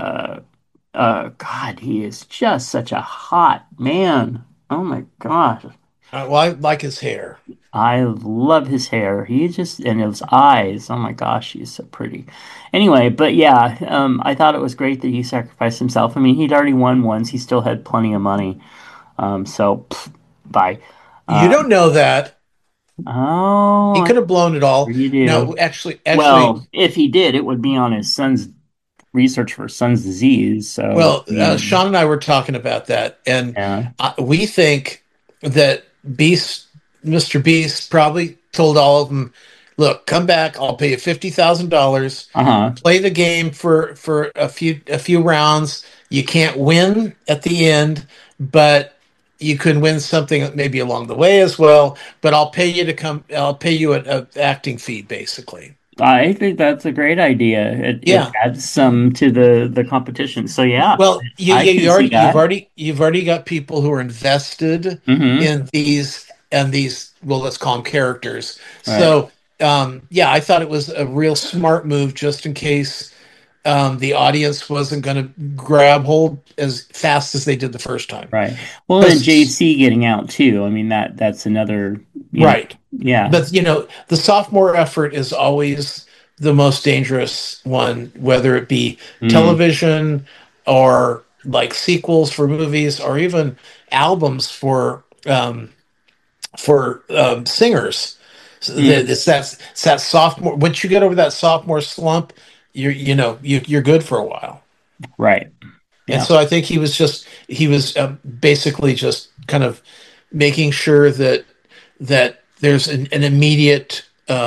God, he is just such a hot man. Oh my gosh. Well, I like his hair. I love his hair. He just, and his eyes. Oh my gosh, he's so pretty. Anyway, but yeah, I thought it was great that he sacrificed himself. I mean, he'd already won once. He still had plenty of money. So bye. You Uh, don't know that. He oh, could have blown it all. you No, do. actually, Well, if he did, it would be on his son's research for son's disease. So, well, I mean, Sean and I were talking about that, and yeah. we think that Mr. Beast, probably told all of them, "Look, come back. I'll pay you $50,000. Uh-huh. Play the game for a few rounds. You can't win at the end, but you can win something maybe along the way as well. But I'll pay you to come. I'll pay you an acting fee, basically." I think that's a great idea. It Yeah. adds some to the competition. So yeah, Well, I can you see already that. you've already got people who are invested Hmm. in these, well, let's call them characters. Right. So yeah, I thought it was a real smart move just in case the audience wasn't going to grab hold as fast as they did the first time. Right. Well, and 'Cause- JC getting out too. I mean that's another, right. yeah. But the sophomore effort is always the most dangerous one, whether it be Mm, television or like sequels for movies or even albums for singers. So mm, it's that sophomore. Once you get over that sophomore slump, you're good for a while. right. And Yeah. so I think he was basically just kind of making sure that there's an immediate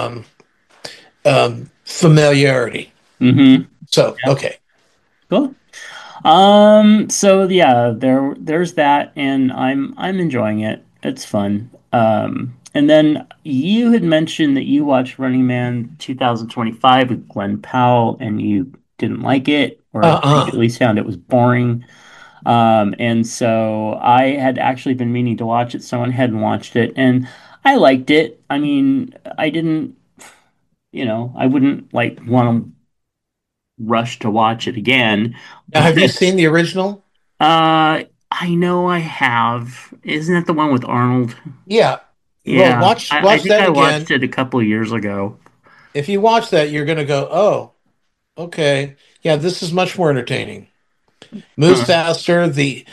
familiarity. Hmm. So Yeah. okay, Cool. So yeah, there's that, and I'm enjoying it. It's fun. And then you had mentioned that you watched Running Man 2025 with Glenn Powell, and you didn't like it, or I think at uh-uh. least found it was boring. And so I had actually been meaning to watch it, so I went ahead and watched it, and I liked it. I mean, I didn't, I wouldn't like want to rush to watch it again, Now, have you but seen the original? I know I have. Isn't that the one with Arnold? Yeah. Well, Yeah, I watch think that I watched again. it a couple of years ago. If you watch that, you're going to go, "Oh, okay, yeah, this is much more entertaining. Moves Huh. faster.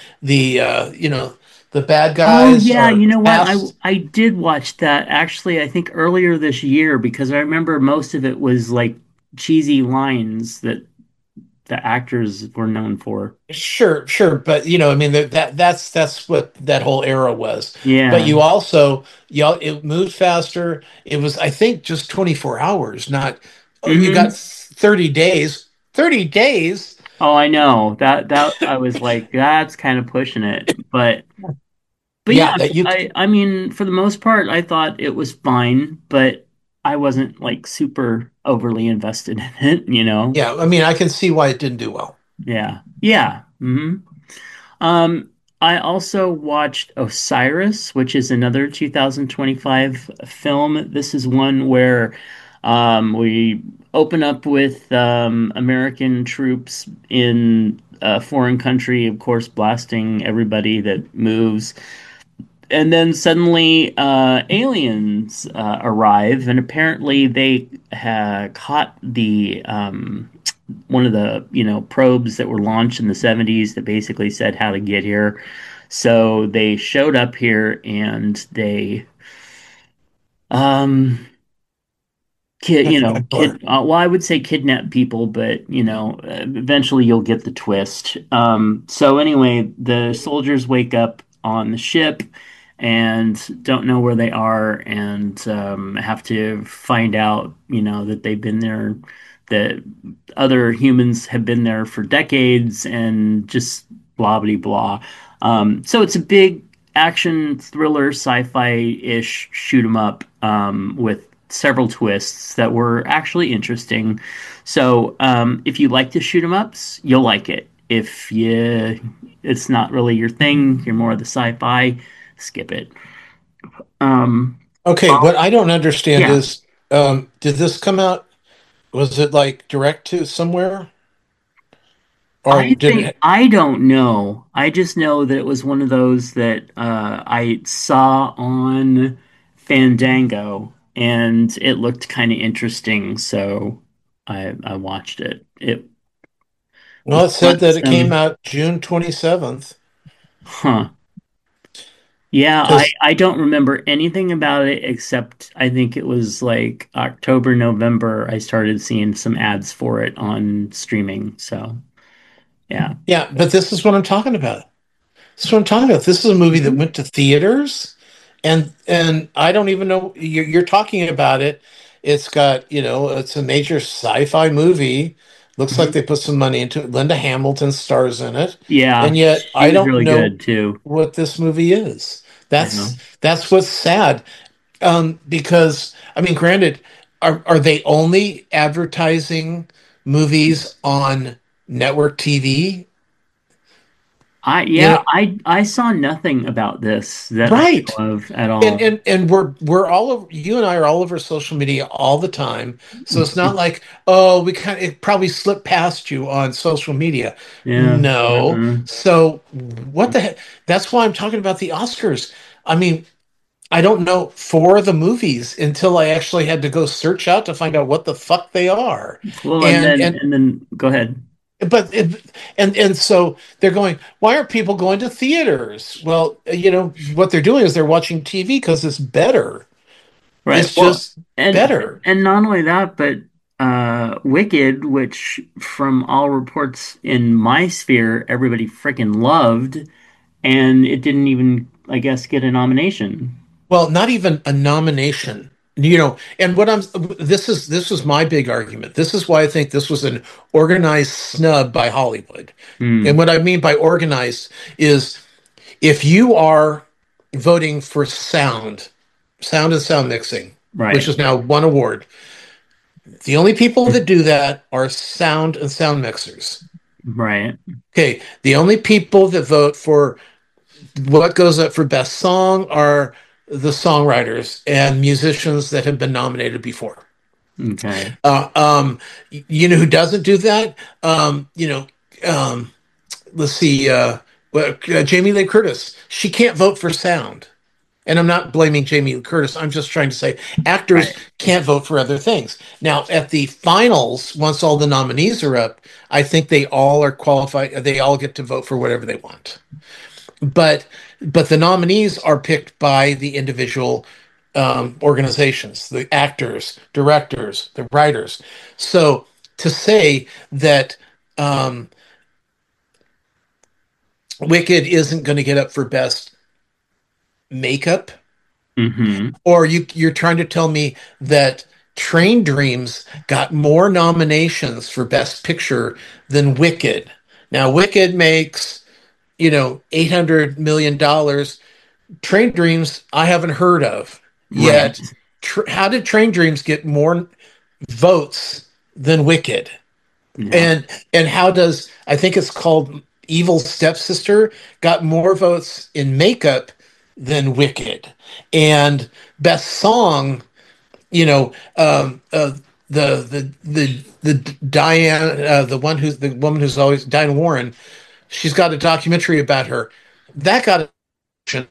The bad Oh guys yeah, are you know what? fast." I did watch that actually, I think earlier this year because I remember most of it was like cheesy lines that the actors were known for. Sure, sure, but I mean that's what that whole era was. But Yeah. it moved faster. It was, I think, just 24 hours, not, oh, you got Hmm. 30 days. 30 days? Oh, I know. That I was like, that's kind of pushing it. But yeah, Yeah, that you I mean, for the most part, I thought it was fine, but I wasn't like super overly invested in it. yeah, I mean, I can see why it didn't do well. Yeah. Yeah. Hmm. Um, I also watched Osiris, which is another 2025 film. This is one where we open up with American troops in a foreign country, of course, blasting everybody that moves. And then suddenly aliens arrive, and apparently they caught the one of the probes that were launched in the 70s that basically said how to get here. So they showed up here and they um Sure. well, I would say kidnap people, but eventually you'll get the twist. So anyway, the soldiers wake up on the ship and don't know where they are, and have to find out, that they've been there, that other humans have been there for decades, and just blah blah blah. So it's a big action thriller, sci-fi-ish shoot 'em up, with several twists that were actually interesting. So if you like to shoot 'em ups, you'll like it. If it's not really your thing, you're more of the sci-fi, skip it. Um, Okay, well, what I don't understand yeah, is, did this come out? Was it like direct to somewhere, or did it? I don't know. I just know that it was one of those that I saw on Fandango, and it looked kind of interesting, so I watched it. It Well, was it said fun. that it came out June 27th. Huh. Yeah, Because I don't remember anything about it except I think it was like October, November. I started seeing some ads for it on streaming. So yeah. yeah, but this is what I'm talking about. This is what I'm talking about. This is a movie that Mhm. went to theaters, and I don't even know you're talking about it. It's got, it's a major sci-fi movie. Looks like Mhm. they put some money into it. Linda Hamilton stars in it, Yeah, and yet she I was don't really know good too. what this movie is. Yeah. That's what's sad. Because I mean, granted, are they only advertising movies on network TV? You know, I saw nothing about this that I right. know of at And all. and and we're all over, you and I are all over social media all the time. So it's not like, oh, it probably slipped past you on social media. Yeah. No. Uh-uh. So what the heck? That's why I'm talking about the Oscars. I mean, I don't know for the movies until I actually had to go search out to find out what the fuck they are. Well, and And then and and then go ahead. but it, and so they're going, why aren't people going to theaters? Well, what they're doing is they're watching TV because it's better. Right. It's Well, just and better. and not only that, but Wicked, which from all reports in my sphere, everybody freaking loved, and it didn't even, I guess, get a nomination. Well, not even a nomination. And this was my big argument. This is why I think this was an organized snub by Hollywood. And Hmm. what I mean by organized is, if you are voting for sound and sound mixing, which Right. is now one award, the only people that do that are sound and sound mixers. Right. Okay, the only people that vote for what goes up for best song are the songwriters and musicians that have been nominated before. Okay. Uh, um, who doesn't do that? Um, let's see. Jamie Lee Curtis. She can't vote for sound. And I'm not blaming Jamie Lee Curtis. I'm just trying to say actors Right. can't vote for other things. Now, at the finals, once all the nominees are up, I think they all are qualified. They all get to vote for whatever they want. But the nominees are picked by the individual organizations, the actors, directors, the writers. So to say that um, Wicked isn't going to get up for best makeup, Hmm. or you're trying to tell me that Train Dreams got more nominations for best picture than Wicked. Now Wicked makes, $800 million. Train Dreams, I haven't heard of Right. yet. How did Train Dreams get more votes than Wicked? Yeah. And how does, I think it's called Evil Stepsister got more votes in makeup than Wicked. And best song, you know, the Diane, the woman who's always Diane Warren, she's got a documentary about her that got a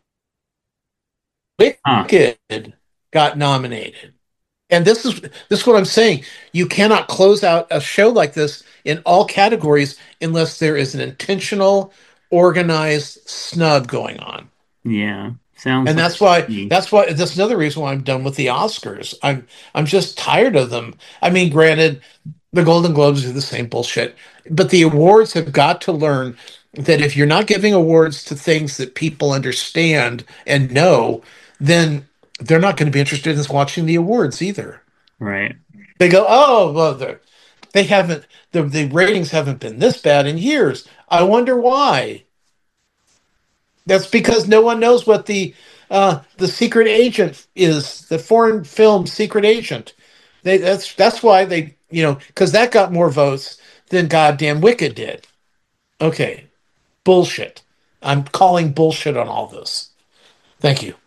Huh. Wicked got nominated. And this is what I'm saying. You cannot close out a show like this in all categories unless there is an intentional, organized snub going on. Yeah. Sounds And like me. that's another reason why I'm done with the Oscars. I'm just tired of them. I mean, granted, the Golden Globes do the same bullshit, but the awards have got to learn that if you're not giving awards to things that people understand and know, then they're not going to be interested in watching the awards either. Right. They go, oh, well, they haven't, the ratings haven't been this bad in years. I wonder why. That's because no one knows what the secret agent is, the foreign film secret agent. That's why they, because that got more votes than goddamn Wicked did. Okay, bullshit. I'm calling bullshit on all this. Thank you.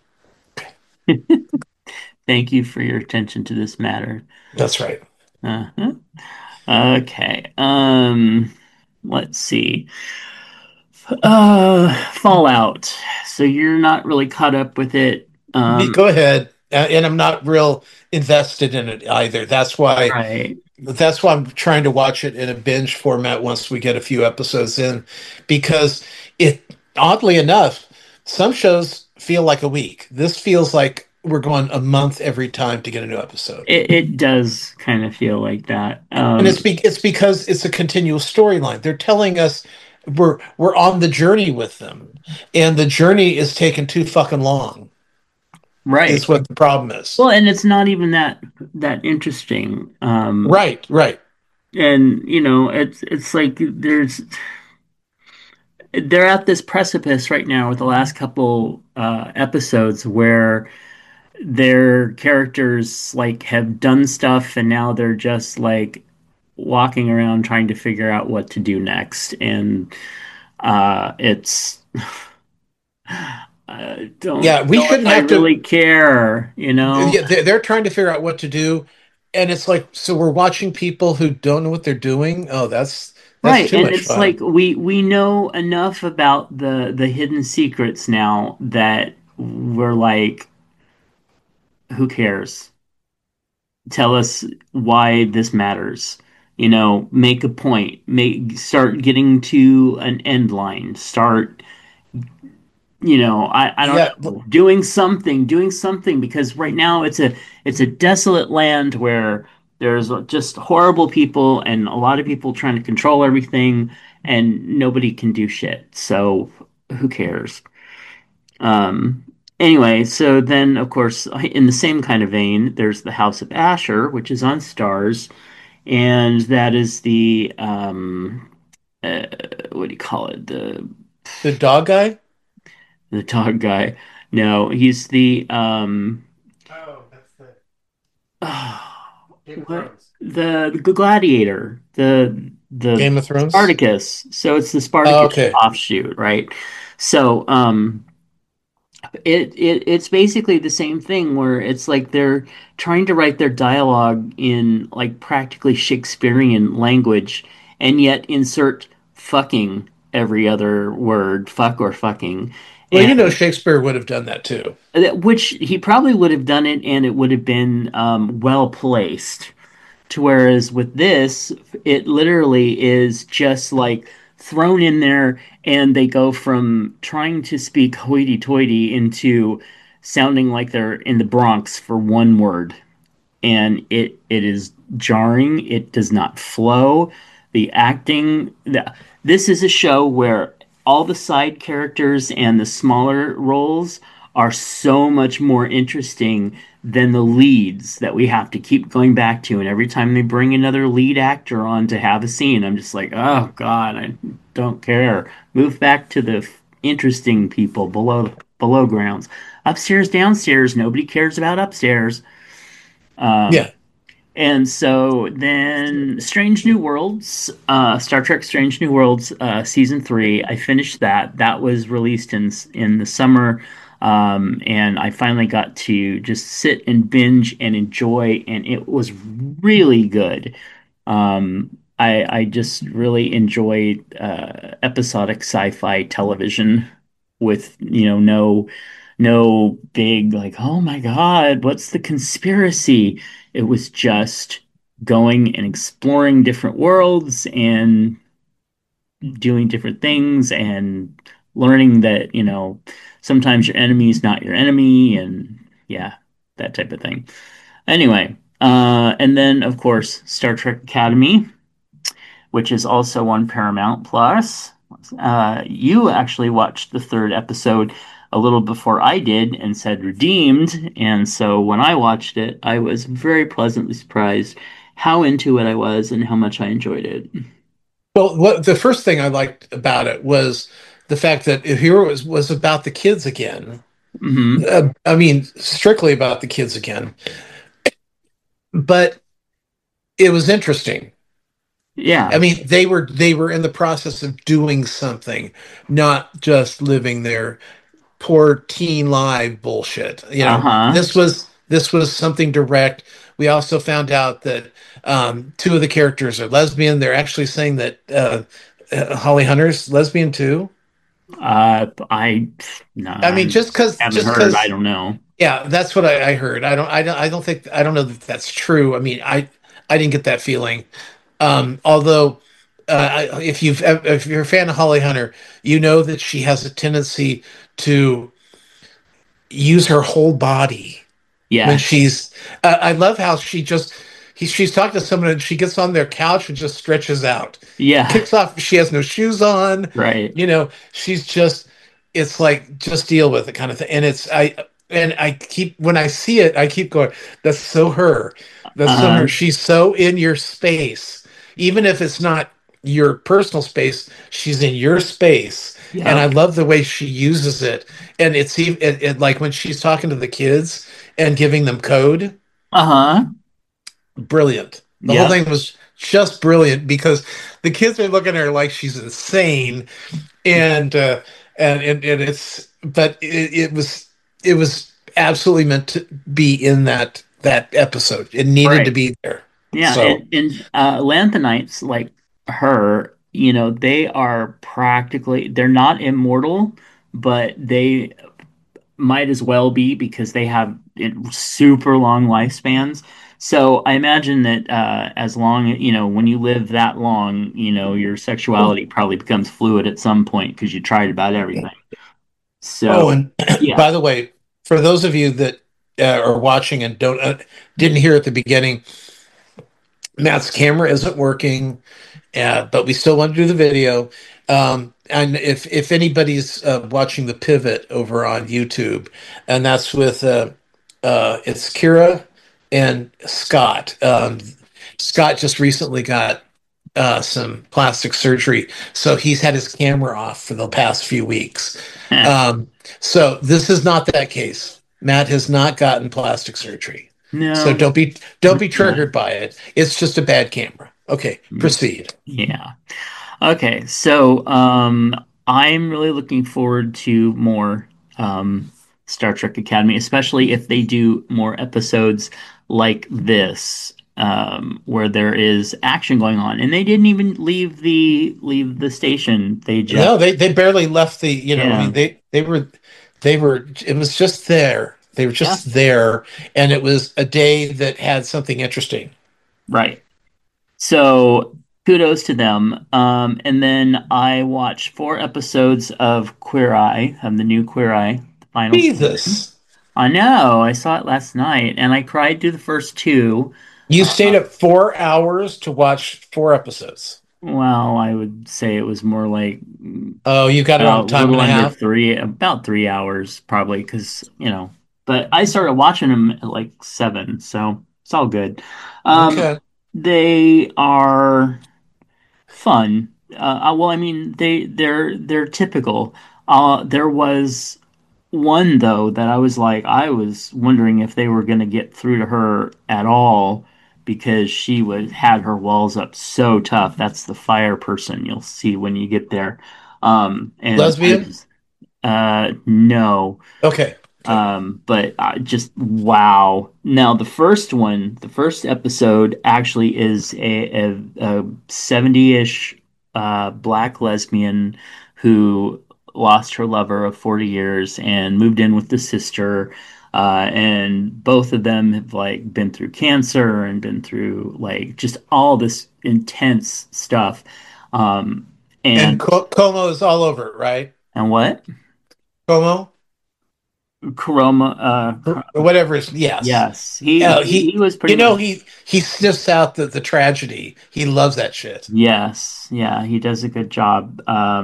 Thank you for your attention to this matter. That's right. Uh-huh. Okay. Let's see. Fallout. So you're not really caught up with it. Go ahead. And I'm not real invested in it either. Right. That's why I'm trying to watch it in a binge format once we get a few episodes in, because oddly enough, some shows feel like a week. This feels like we're going a month every time to get a new episode. It does kind of feel like that. And it's because it's a continual storyline. They're telling us we're on the journey with them, and the journey is taking too fucking long. Right. Is what the problem is. Well, and it's not even that interesting. Right, right. And it's like they're at this precipice right now with the last couple episodes where their characters like have done stuff and now they're just like walking around trying to figure out what to do next. And it's I don't Yeah, we know if shouldn't I have to. really care, Yeah, they're trying to figure out what to do, and it's like, so we're watching people who don't know what they're doing. Oh, that's Right, too and much it's like fun. we know enough about the hidden secrets now that we're like, who cares? Tell us why this matters. Make a point. Start getting to an end line. Start, I don't Yeah, know, doing something because right now it's a desolate land where there's just horrible people and a lot of people trying to control everything and nobody can do shit. So who cares? Um, anyway, so then of course in the same kind of vein, there's the House of Asher, which is on Stars, and that is the uh, what do you call it? the dog guy. The dog guy. No, he's the Oh, that's the Game of what Thrones. the gladiator, the Game of Thrones. Spartacus. So it's the Oh, Spartacus okay. offshoot, right? So it's basically the same thing where it's like they're trying to write their dialogue in like practically Shakespearean language and yet insert fucking every other word, fuck or fucking. Well, Shakespeare would have done that too. Which he probably would have done it and it would have been well placed. To whereas with this, it literally is just like thrown in there and they go from trying to speak hoity toity into sounding like they're in the Bronx for one word and it is jarring. It does not flow. The acting. This is a show where all the side characters and the smaller roles are so much more interesting than the leads that we have to keep going back to. And every time they bring another lead actor on to have a scene, I'm just like, oh God, I don't care. Move back to the interesting people below grounds. Upstairs, downstairs, nobody cares about upstairs. Um, Yeah, And so then Strange New Worlds, Star Trek Strange New Worlds, season 3, I finished that. That was released in the summer. And I finally got to just sit and binge and enjoy, and it was really good. I just really enjoyed episodic sci-fi television with, no big like, oh my God, what's the conspiracy? It was just going and exploring different worlds and doing different things and learning that, sometimes your enemy is not your enemy, and yeah, that type of thing. Anyway, and then of course Star Trek Academy, which is also on Paramount Plus. You actually watched the third episode a little before I did and said redeemed. And so when I watched it, I was very pleasantly surprised how into it I was and how much I enjoyed it. Well, what the first thing I liked about it was the fact that here was about the kids again. Hmm. I mean, strictly about the kids again, but it was interesting. I Yeah. mean, they were in the process of doing something, not just living their poor teen live bullshit. Uh-huh. This was something direct. We also found out that two of the characters are lesbian. They're actually saying that Holly Hunter's lesbian too. I no, I mean, I haven't just heard. I because, don't know. yeah, that's what I heard. I don't know that that's true. I mean, I didn't get that feeling. Although, if you're a fan of Holly Hunter, you know that she has a tendency to use her whole body when Yes. she's. I love how she's talking to someone and she gets on their couch and just stretches out, Yeah. kicks off. She has no shoes on. Right. She's just. It's like just deal with it kind of thing. And I keep when I see it, I keep going. That's so her. That's so Uh, her. She's so in your space, even if it's not your personal space. She's in your space, and I yep. love the way she uses it. And it's even like when she's talking to the kids and giving them code. Uh-huh. Brilliant. The whole Yep. thing was just brilliant because the kids are looking at her like she's insane, and and it's but it was absolutely meant to be in that episode. It needed to Right. be there. Yeah, So and Lanthanites like her, they are practically they're not immortal, but they might as well be because they have super long lifespans. So I imagine that as long, when you live that long, your sexuality probably becomes fluid at some point because you tried about everything. oh, So and yeah, by the way, for those of you that are watching and don't didn't hear at the beginning, Matt's camera isn't working. But we still want to do the video. And if anybody's watching the pivot over on YouTube, and that's with it's Kira and Scott. Scott just recently got some plastic surgery, so he's had his camera off for the past few weeks. Um, so this is not that case. Matt has not gotten plastic surgery. So no, don't be yeah. triggered by it. It's just a bad camera. Okay, proceed. Yeah. Okay, so I'm really looking forward to more Star Trek Academy, especially if they do more episodes like this, where there is action going on. And they didn't even leave the station. They just No, they barely left the, yeah, they were it was just there. They were yeah, just there, and it was a day that had something interesting. right. So kudos to them. And then I watched 4 episodes of Queer Eye, of the new Queer Eye, the final season. Jesus. I know, I saw it last night and I cried through the first two. You stayed Uh, up 4 hours to watch 4 episodes. well, I would say it was more like Oh, you got it on about a time little and a under half? three, about 3 hours probably, because, but I started watching them at like 7, so it's all good. Um, Okay. they are fun. Well, I mean, they're typical. There was one though that I was wondering if they were going to get through to her at all because she was had her walls up so tough. That's the fire person you'll see when you get there. And I Lesbian? just no. Okay. Okay. But just wow. Now, the first episode actually is a 70-ish black lesbian who lost her lover of 40 years and moved in with the sister. And both of them have like been through cancer and been through like just all this intense stuff. Um, And and Como is all over it, right? and what? Como? Chroma, Or whatever is, yes. yes, he was pretty much. He sniffs out the tragedy. He loves that shit. Yes, yeah, he does a good job.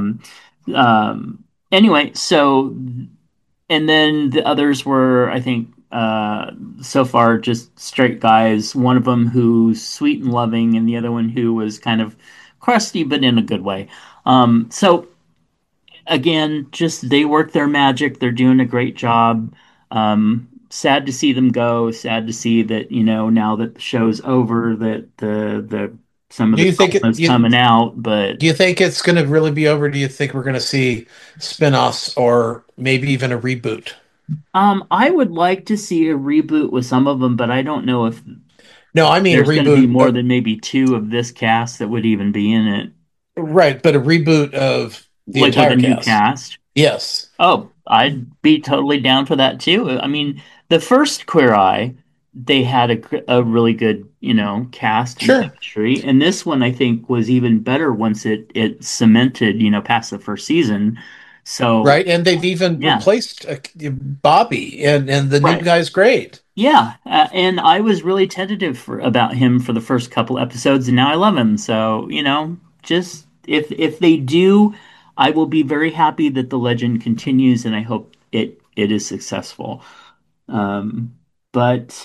Anyway, so and then the others were, I think, so far just straight guys. One of them who's sweet and loving, and the other one who was kind of crusty, but in a good way. So again, just they work their magic. They're doing a great job. Sad to see them go. Sad to see that, now that the show's over, that the some of Do the you think drama it? is coming out. But Do you think it's going to really be over? Do you think we're going to see spin-offs or maybe even a reboot? I would like to see a reboot with some of them, but I don't know if No, I mean a there's going to be reboot. more than maybe two of this cast that would even be in it, Right, but a reboot of the like with a entire new cast. cast. Yes. Oh, I'd be totally down for that too. I mean, the first Queer Eye, they had a really good, cast and Sure. chemistry, and this one I think was even better once it cemented, past the first season. So Right, and they've even yeah, replaced Bobby, and the new right, guy's great. yeah, and I was really tentative about him for the first couple episodes, and now I love him. So just if they do, I will be very happy that the legend continues, and I hope it is successful. Um, but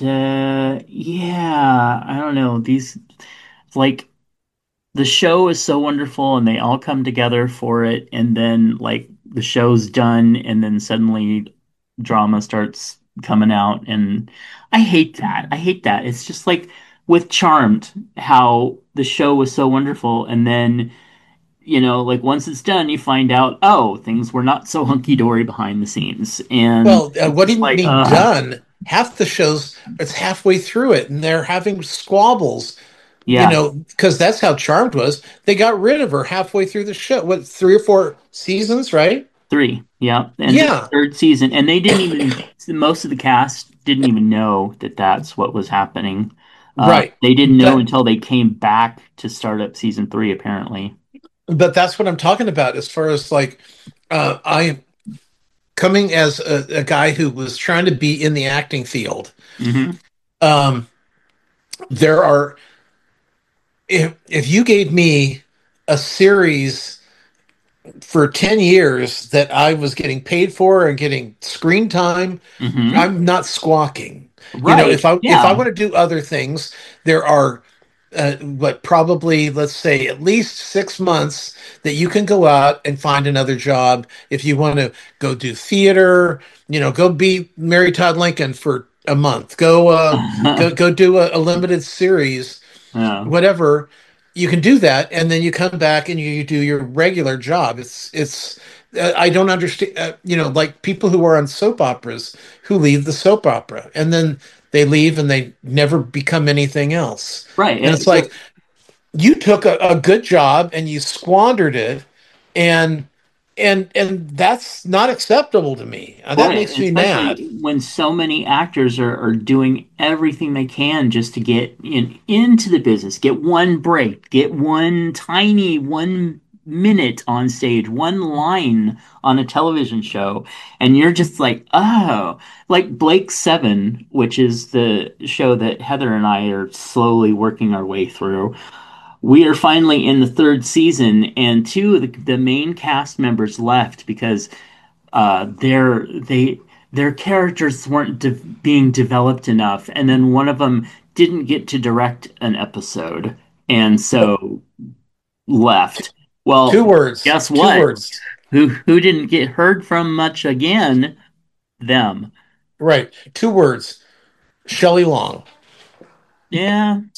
yeah, I don't know. These like the show is so wonderful and they all come together for it, and then like the show's done and then suddenly drama starts coming out, and I hate that. It's just like with Charmed, how the show was so wonderful, and then like once it's done you find out, oh, things were not so hunky-dory behind the scenes, and Well, it's what do just you like mean done? Half the shows, it's halfway through it, and they're having squabbles. yeah. Because that's how Charmed was. They got rid of her halfway through the show. What, 3 or 4 seasons, right? Three, yeah, and this Yeah, third season, and they didn't even. Most of the cast didn't even know that that's what was happening. right. They didn't know But until they came back to start up season three, apparently. but that's what I'm talking about as far as like I coming as a guy who was trying to be in the acting field. Hmm. Um, there are if you gave me a series for 10 years that I was getting paid for and getting screen time, Hmm. I'm not squawking. Right? If I Yeah. want to do other things, there are what probably, let's say, at least 6 months that you can go out and find another job. If you want to go do theater, go be Mary Todd Lincoln for a month. Go do a limited series, Yeah. whatever. You can do that, and then you come back and you do your regular job. It's I don't understand, like people who are on soap operas who leave the soap opera and then they leave and they never become anything else. Right. And it's like you took a good job and you squandered it, and and that's not acceptable to me. That Right, makes me mad. especially when so many actors are doing everything they can just to get into the business, get one break, get one tiny 1 minute on stage, one line on a television show, and you're just like, oh, like Blake Seven, which is the show that Heather and I are slowly working our way through. We are finally in the third season, and two of the main cast members left because their characters weren't being developed enough, and then one of them didn't get to direct an episode, and so left. Two Well, words. guess Two what? words. Who didn't get heard from much again? Them. Right. Two words. Shelley Long. Yeah.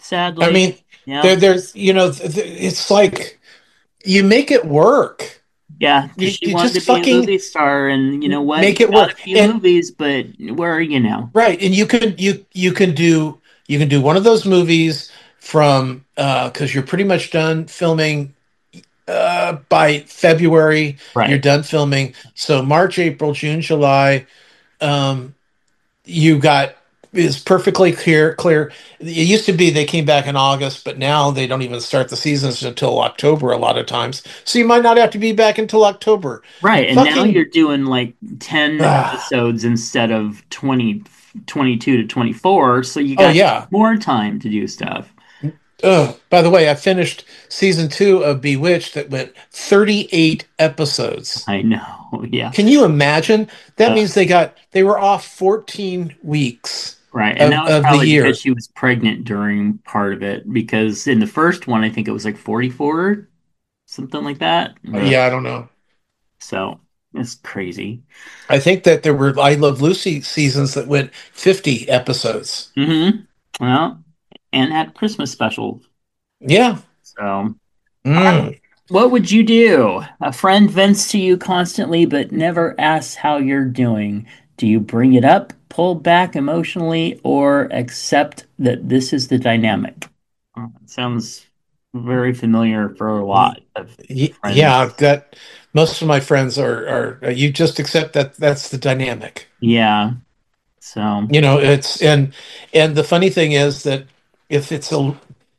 I sadly. mean, Yeah. there's it's like you make it work. Yeah, because she You wanted just to be a fucking movie star, and you know what? make You it got work. a few And movies, but where are you now? right, and you can do one of those movies from because you're pretty much done filming by February. You're Right. done filming. So March, April, June, July. Um, you got is perfectly clear. It used to be they came back in August, but now they don't even start the seasons until October a lot of times. So you might not have to be back until October. Right. And now Fucking you're doing like 10 ah. episodes instead of 20, 22 to 24. So you Oh got yeah. more time to do stuff. By the way, I finished season 2 of Bewitched that went 38 episodes. I know. Yeah. Can you imagine? That Uh, means they were off 14 weeks right. And of, that was of the probably because year. she was pregnant during part of it. Because in the first one, I think it was like 44, something like that. Ugh. Yeah, I don't know. So it's crazy. I think that there were I Love Lucy seasons that went 50 episodes. Well, and had Christmas special. Yeah. So, Mm. what would you do? A friend vents to you constantly but never asks how you're doing. Do you bring it up, pull back emotionally, or accept that this is the dynamic? It sounds very familiar for a lot of Yeah, friends. that most of my friends are you just accept that that's the dynamic. Yeah. So, It's and the funny thing is that if it's a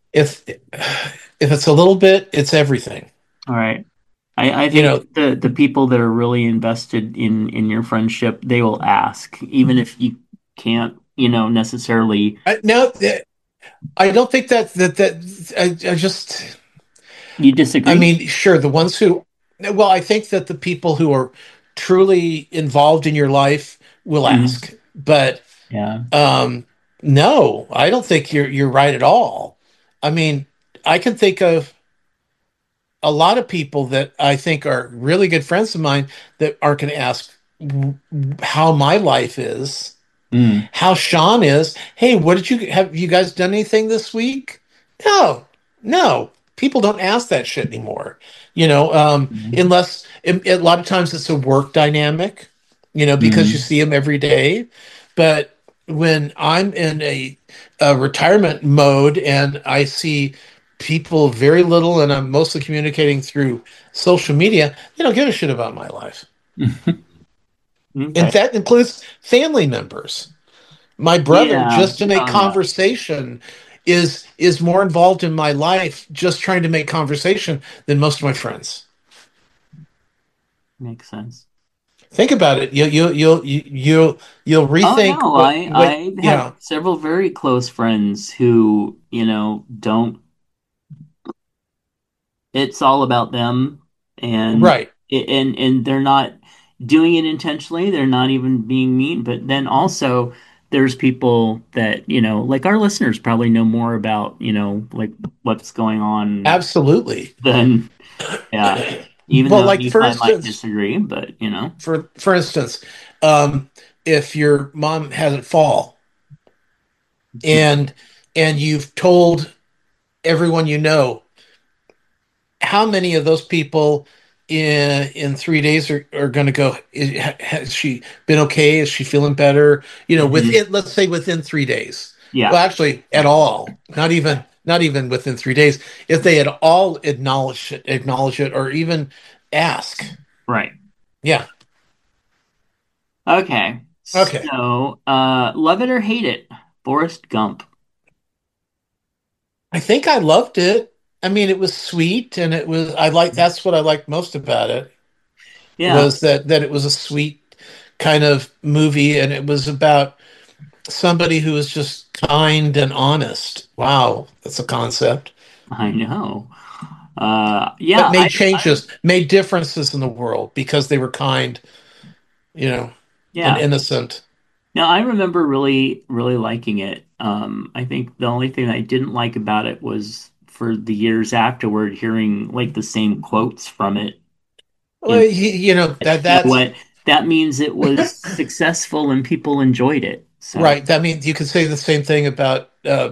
if it's a little bit, it's everything. all right. I You think know, the people that are really invested in your friendship, they will ask, even if you can't, necessarily. now I don't think that I just You I disagree? mean, sure, the ones who well, I think that the people who are truly involved in your life will Mhm. ask. But Yeah. um no, I don't think you're right at all. I mean, I can think of a lot of people that I think are really good friends of mine that aren't going to ask how my life is, Mm. how Sean is. Hey, what did you have? You guys done anything this week? No, no. People don't ask that shit anymore. Mhm. Unless a lot of times it's a work dynamic, because you Mhm. see them every day. But when I'm in a retirement mode and I see people very little and I'm mostly communicating through social media, they don't give a shit about my life. And Okay. that includes family members. My brother, Yeah. just in a Oh, yeah. conversation, is more involved in my life just trying to make conversation than most of my friends. Makes sense. Think about it. You'll Oh rethink no, what I have yeah. several very close friends who, don't it's all about them, and Right. and they're not doing it intentionally. They're not even being mean, but then also there's people that, like our listeners probably know more about, like what's going on Absolutely. than yeah, even Well, though like you for I might instance, disagree, but for instance, um, if your mom has a fall and you've told everyone you know, how many of those people in 3 days are going to go, has she been okay? Is she feeling better? Mhm. Within, let's say within 3 days. Well, Yeah, actually, at right, all, not even within 3 days. If they had all acknowledge it, or even ask. right. Yeah. Okay. Okay. So, love it or hate it, Forrest Gump. I think I loved it. I mean, it was sweet, and that's what I liked most about it Yeah, was that it was a sweet kind of movie, and it was about somebody who is just kind and honest. Wow, that's a concept. I know. But Yeah, made I changes, made differences in the world because they were kind, you know, and yeah. innocent. No, I remember really, really liking it. I think the only thing I didn't like about it was for the years afterward, hearing like the same quotes from it. Well, And that you know that's what? That means it was successful and people enjoyed it. So, right. That means you could say the same thing about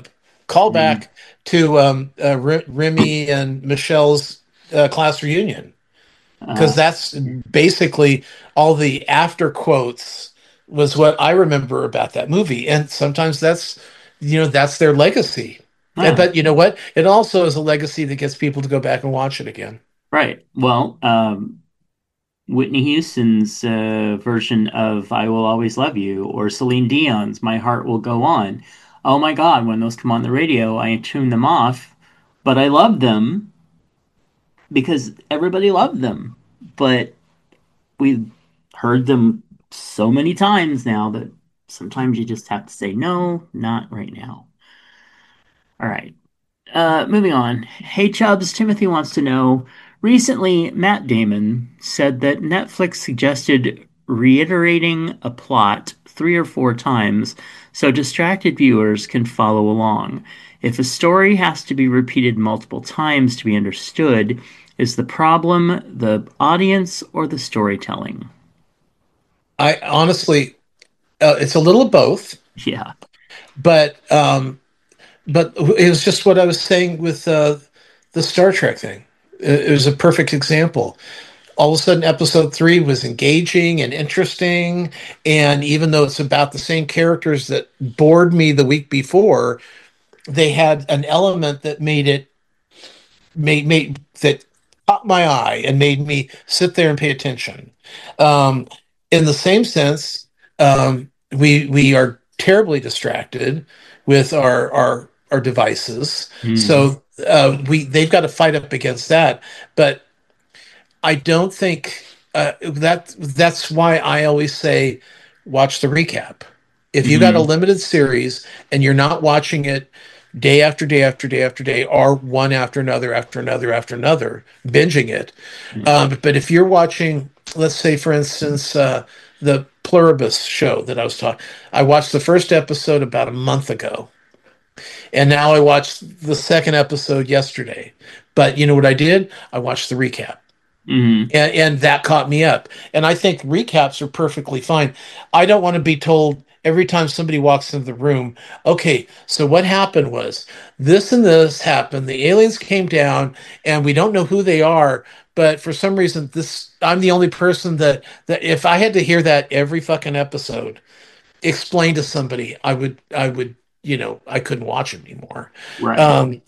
call back to Remy and Michelle's class reunion, because that's basically all the after quotes was what I remember about that movie. And sometimes that's, that's their legacy. But you know what? It also is a legacy that gets people to go back and watch it again. Right. Well, Whitney Houston's version of I Will Always Love You, or Celine Dion's My Heart Will Go On. Oh my God, when those come on the radio, I tune them off, but I love them because everybody loved them. But we've heard them so many times now that sometimes you just have to say, no, not right now. All right. Moving on. Hey Chubbs, Timothy wants to know. Recently, Matt Damon said that Netflix suggested reiterating a plot 3 or 4 times so distracted viewers can follow along. If a story has to be repeated multiple times to be understood, is the problem the audience or the storytelling? I honestly, it's a little of both. Yeah. But it was just what I was saying with the Star Trek thing. It was a perfect example. All of a sudden, episode 3 was engaging and interesting, and even though it's about the same characters that bored me the week before, they had an element that made that caught my eye and made me sit there and pay attention. In the same sense, we are terribly distracted with our devices. So they've got to fight up against that. But I don't think that's why I always say watch the recap. If you got a limited series and you're not watching it day after day after day after day, or one after another after another after another, binging it. But if you're watching, let's say, for instance, the Pluribus show that I watched the first episode about a month ago. And now I watched the second episode yesterday. But you know what I did? I watched the recap. And that caught me up. And I think recaps are perfectly fine. I don't want to be told every time somebody walks into the room, okay, so what happened was this and this happened. The aliens came down and we don't know who they are. But for some reason, I'm the only person that if I had to hear that every fucking episode explained to somebody, I would I couldn't watch it anymore. Right.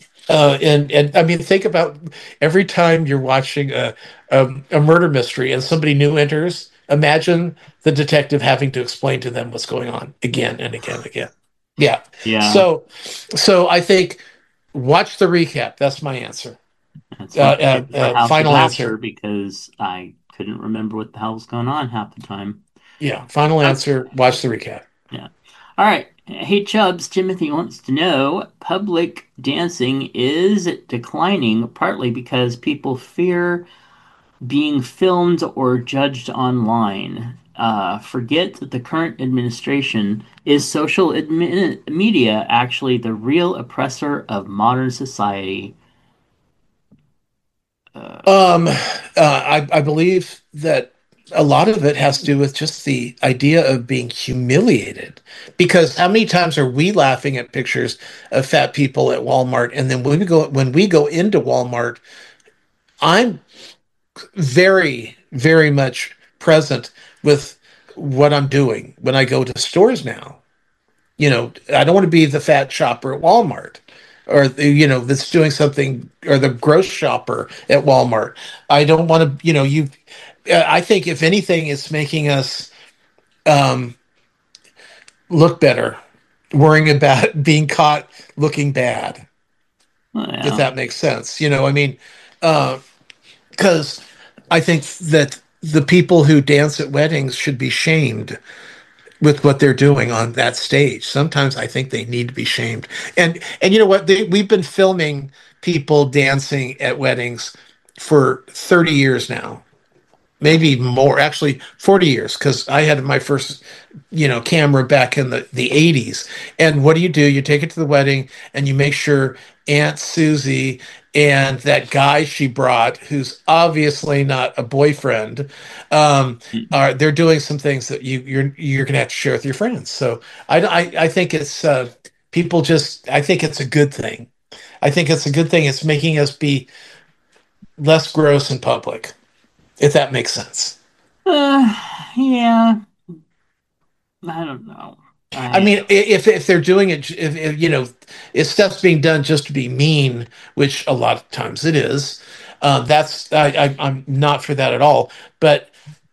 And I mean, think about every time you're watching a murder mystery and somebody new enters. Imagine the detective having to explain to them what's going on again and again and again. Yeah. Yeah. So I think watch the recap. That's my answer. Final answer, because I couldn't remember what the hell was going on half the time. Yeah. Final answer. Watch the recap. Yeah. All right. Hey Chubbs, Timothy wants to know, public dancing is declining partly because people fear being filmed or judged online. Forget that the current administration. Is social media actually the real oppressor of modern society? I believe that a lot of it has to do with just the idea of being humiliated. Because how many times are we laughing at pictures of fat people at Walmart, and then when we go into Walmart, I'm very, very much present with what I'm doing when I go to stores now. I don't want to be the fat shopper at Walmart, or that's doing something, or the gross shopper at Walmart. I don't want to. I think if anything, it's making us look better, worrying about being caught looking bad. Yeah. If that makes sense, I mean, because I think that the people who dance at weddings should be shamed with what they're doing on that stage. Sometimes I think they need to be shamed. And you know what? We've been filming people dancing at weddings for 30 years now. Maybe more, actually 40 years, because I had my first, camera back in the 80s. And what do? You take it to the wedding and you make sure Aunt Susie and that guy she brought, who's obviously not a boyfriend, they're doing some things that you're going to have to share with your friends. So I think it's people just, I think it's a good thing. I think it's a good thing. It's making us be less gross in public, if that makes sense. Uh, yeah, I don't know. I I mean, if they're doing it, if if stuff's being done just to be mean, which a lot of times it is, that's I'm not for that at all. But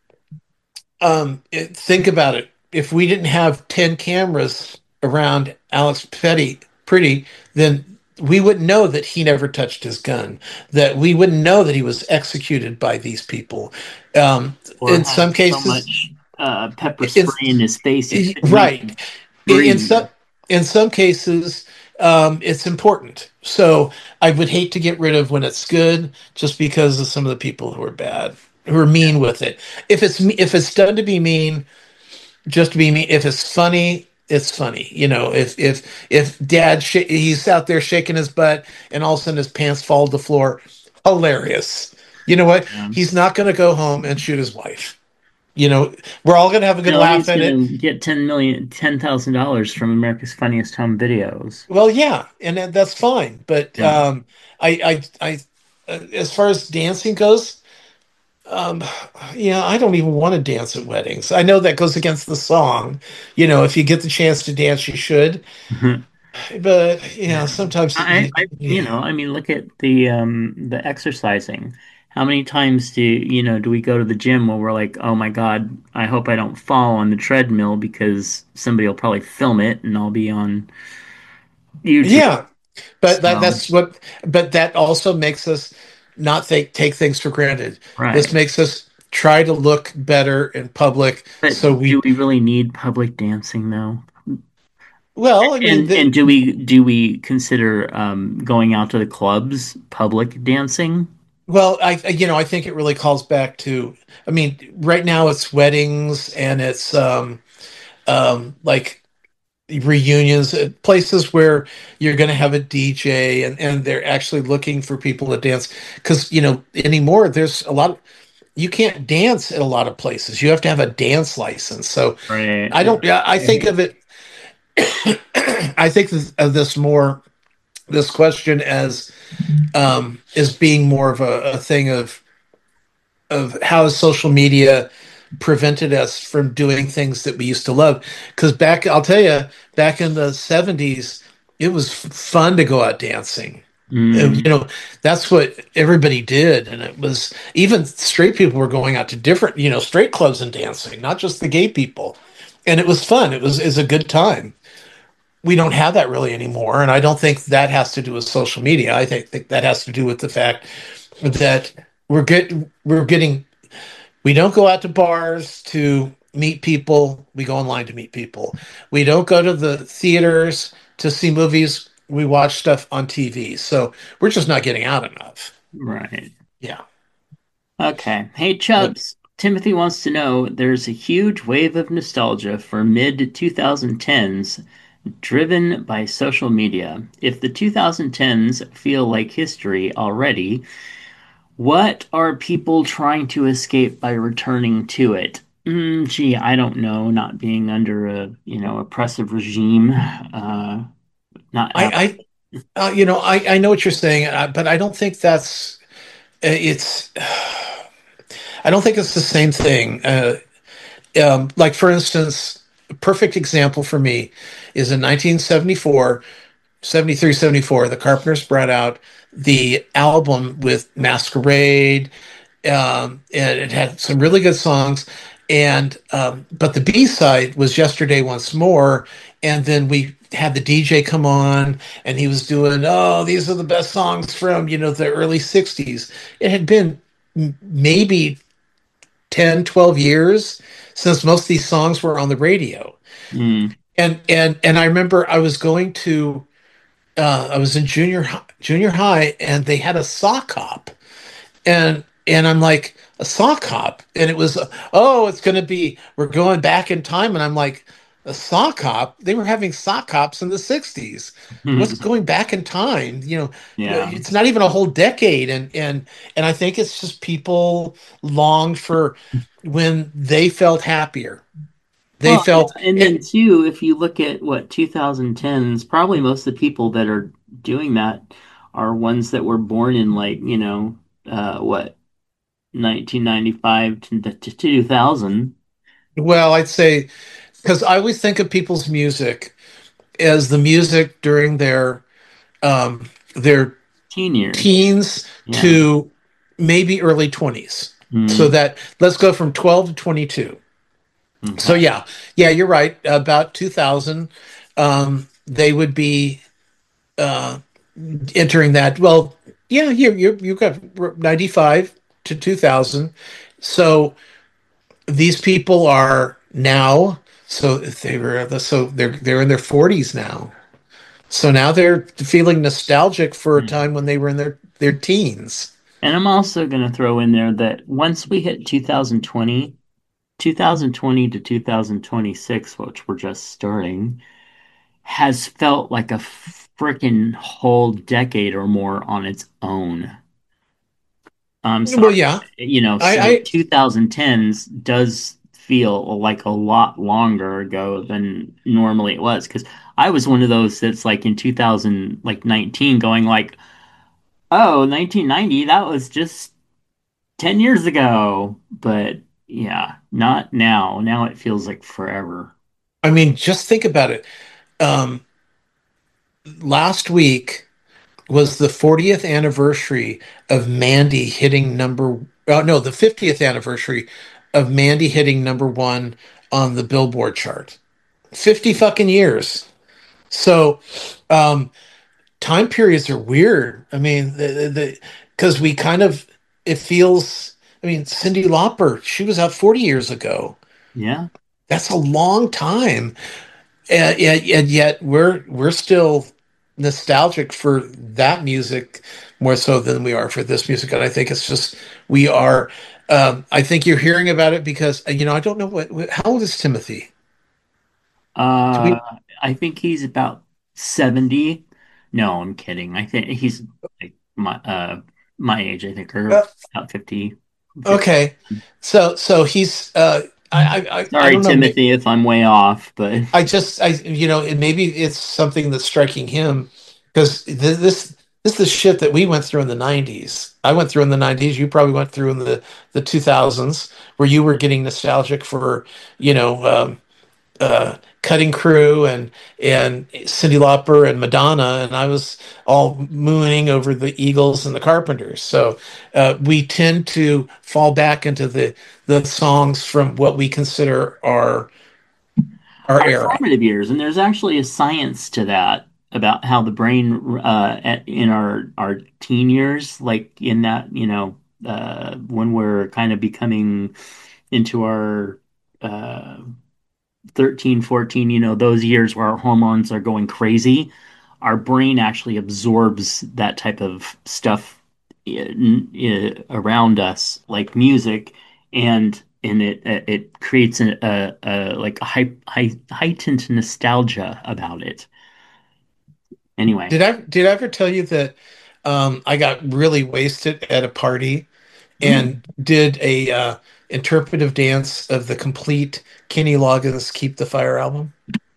think about it. If we didn't have 10 cameras around Alex Pretty, then we wouldn't know that he never touched his gun, that we wouldn't know that he was executed by these people. or In had some so cases, much pepper it's spray in his face he couldn't right. even In breathe. some cases, it's important. So I would hate to get rid of when it's good, just because of some of the people who are bad, who are mean with it. If it's done to be mean, just to be mean. If it's funny, it's funny. If he's out there shaking his butt and all of a sudden his pants fall to the floor, hilarious. You know what? Yeah. He's not going to go home and shoot his wife. You know, we're all going to have a good No, laugh he's at it. gonna get $10,000 from America's Funniest Home Videos. Well, yeah, and that's fine. But Yeah. as far as dancing goes, um, yeah, I don't even want to dance at weddings. I know that goes against the song. If you get the chance to dance, you should. But Yeah. sometimes, yeah, I mean, look at the exercising. How many times do we go to the gym where we're like, oh my God, I hope I don't fall on the treadmill because somebody will probably film it and I'll be on YouTube. yeah. But So, but that also makes us not take things for granted. This right. makes us try to look better in public. But So do we, we really need public dancing though? well, I mean, And do we consider going out to the clubs public dancing? well, I think it really calls back to, I mean, right now it's weddings and it's like reunions, places where you're going to have a DJ and they're actually looking for people to dance. Because, anymore, there's a lot you can't dance at a lot of places. You have to have a dance license. So Right. I don't, yeah, I think of it, I think of this question as being more of a thing of how has social media prevented us from doing things that we used to love. Because I'll tell you, back in the 70s, it was fun to go out dancing. Mm, That's what everybody did. And it was, even straight people were going out to different, straight clubs and dancing, not just the gay people. And it was fun. It was a good time. We don't have that really anymore. And I don't think that has to do with social media. I think that has to do with the fact that we're getting we don't go out to bars to meet people. We go online to meet people. We don't go to the theaters to see movies. We watch stuff on TV. So we're just not getting out enough. right. Yeah. Okay. Hey, But Chubbs. Timothy wants to know there's a huge wave of nostalgia for mid 2010s driven by social media. If the 2010s feel like history already, what are people trying to escape by returning to it? Gee, I don't know. Not being under a oppressive regime. Not have. I know what you're saying, but I don't think it's. I don't think it's the same thing. Like for instance, a perfect example for me is in 1974, 73, 74. The Carpenters brought out the album with Masquerade, and it had some really good songs. And but the B side was Yesterday Once More, and then we had the DJ come on, and he was doing, oh, these are the best songs from the early '60s. It had been maybe 10, 12 years since most of these songs were on the radio. Mm, And I remember I was in junior high, and they had a sock hop, and I'm like, a sock hop, and it was, oh, it's going to be, we're going back in time, and I'm like, a sock hop? They were having sock hops in the '60s. What's going back in time? yeah. It's not even a whole decade, and I think it's just people longed for when they felt happier. They Well, yeah, felt and then it. too, if you look at what 2010s, probably most of the people that are doing that are ones that were born in like, what 1995 to 2000 Well, I'd say because I always think of people's music as the music during their teen years. teens Yeah. to maybe early 20s. So Mm, that let's go from 12 to 22. So okay. yeah, you're right. About 2000, they would be uh, entering that. Well, yeah, you got 95 to 2000. So these people are now. So if they were so they're in their 40s now. So now they're feeling nostalgic for a Yeah. time when they were in their teens. And I'm also going to throw in there that once we hit 2020 to 2026, which we're just starting, has felt like a freaking whole decade or more on its own. I'm Well, sorry. yeah, So I 2010s does feel like a lot longer ago than normally it was because I was one of those that's like in 2000 like 19 going like, "Oh, 1990, that was just 10 years ago." But yeah, not now. Now it feels like forever. I mean, just think about it. Um, Last week was the 40th anniversary of Mandy hitting number. Oh no, the 50th anniversary of Mandy hitting number one on the Billboard chart. 50 fucking years. So, um, time periods are weird. I mean, the because we kind of it feels. I mean, Cyndi Lauper, she was out 40 years ago. Yeah. That's a long time, and yet we're still nostalgic for that music more so than we are for this music. And I think it's just we are. I think you're hearing about it because I don't know how old is Timothy? Do Uh, we? I think he's about 70. No, I'm kidding. I think he's like my age, I think, or about 50, 50. Okay, so he's I Sorry, don't know. Timothy, if I'm way off, but Maybe it's something that's striking him because this is the shit that we went through in the 90s. I went through in the 90s. You probably went through in the 2000s where you were getting nostalgic for you know Cutting Crew and Cyndi Lauper and Madonna, and I was all mooning over the Eagles and the Carpenters. So we tend to fall back into the songs from what we consider our our era. formative years, and there's actually a science to that about how the brain in our teen years, like in that, when we're kind of becoming into our uh 13, 14, those years where our hormones are going crazy, our brain actually absorbs that type of stuff around us, like music, and it creates a like a heightened nostalgia about it. Anyway. Did I ever tell you that I got really wasted at a party Hmm. and did a interpretive dance of the complete Kenny Loggins "Keep the Fire" album?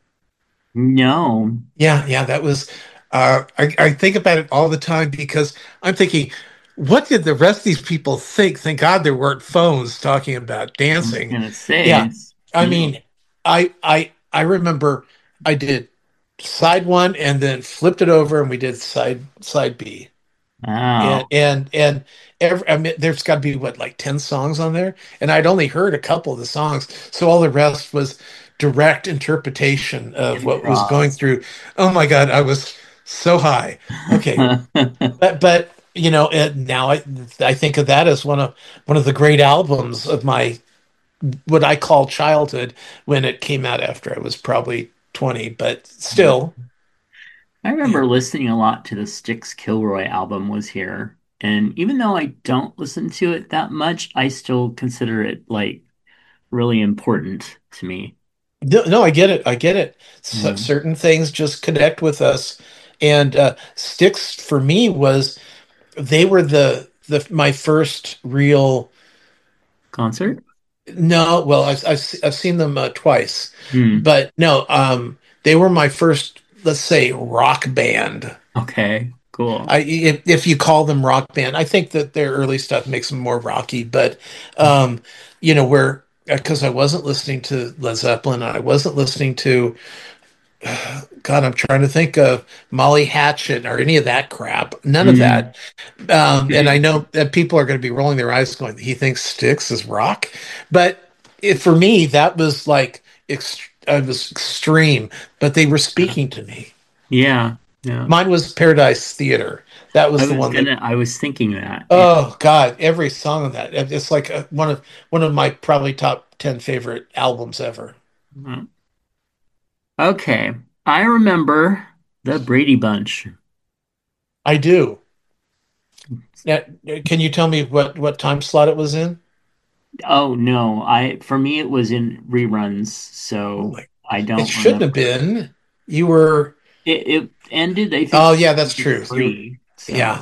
No. Yeah, that was. I think about it all the time because I'm thinking, what did the rest of these people think? Thank God there weren't phones talking about I was dancing. gonna say Yeah, it's I mean, I remember I did side one and then flipped it over and we did side B. wow. And I mean, there's got to be what like 10 songs on there, and I'd only heard a couple of the songs, so all the rest was direct interpretation of what was Improv. going through. Oh my God, I was so high. Okay, but now I think of that as one of the great albums of my what I call childhood when it came out after I was probably 20, but still, I yeah. remember listening a lot to the Styx Kilroy album was here. And even though I don't listen to it that much, I still consider it like really important to me. No, no, I get it. I get it. Yeah. Certain things just connect with us. And Styx for me was they were the my first real Concert? No, well, I've seen them twice, Hmm. but no, they were my first, let's say, rock band. Okay, cool. If you call them rock band, I think that their early stuff makes them more rocky, but where because I wasn't listening to Led Zeppelin, I wasn't listening to God, I'm trying to think of Molly Hatchet or any of that crap. None of Hmm. that. And I know that people are going to be rolling their eyes, going, "He thinks Styx is rock," but for me, that was like I was extreme. But they were speaking to me. Yeah, yeah. Mine was Paradise Theater. That was the one that. I was thinking that. Yeah. Oh God, every song on that. It's like one of my probably top 10 favorite albums ever. Mhm. Okay. I remember the Brady Bunch. I do. Now, can you tell me what time slot it was in? Oh no, for me it was in reruns, Oh so my, I it don't shouldn't have remember. been. You were. It ended, I think, Oh in yeah, that's true. You. 73. Yeah. So,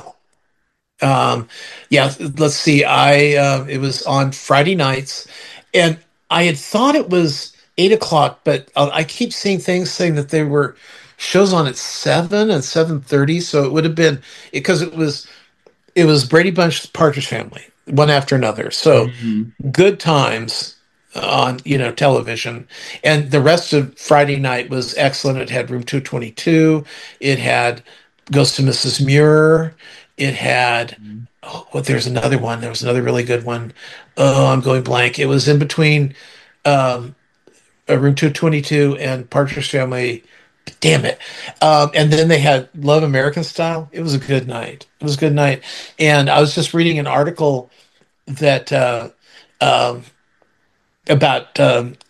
Um, yeah. Let's see. It was on Friday nights, and I had thought it was 8 o'clock, but I keep seeing things saying that there were shows on at 7 and 7:30. So it would have been because it was Brady Bunch, Partridge Family, one after another. So mhm. good times on television, and the rest of Friday night was excellent. It had Room 222. It had Ghost of Mrs. Muir. It had there's another one. There was another really good one. Oh, I'm going blank. It was in between um, Room 222 and Partridge Family. Damn it. And then they had Love American Style. It was a good night. It was a good night. And I was just reading an article that um, about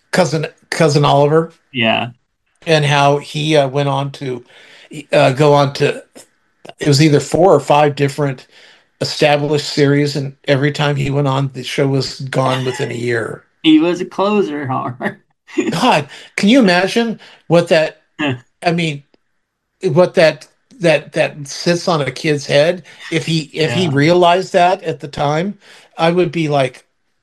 cousin Oliver Yeah. and how he went on to go on to it was either four or five different established series, and every time he went on, the show was gone within a year. He was a closer, Howard. God, can you imagine what that? I mean, what that sits on a kid's head if he Yeah. realized that at the time. I would be like,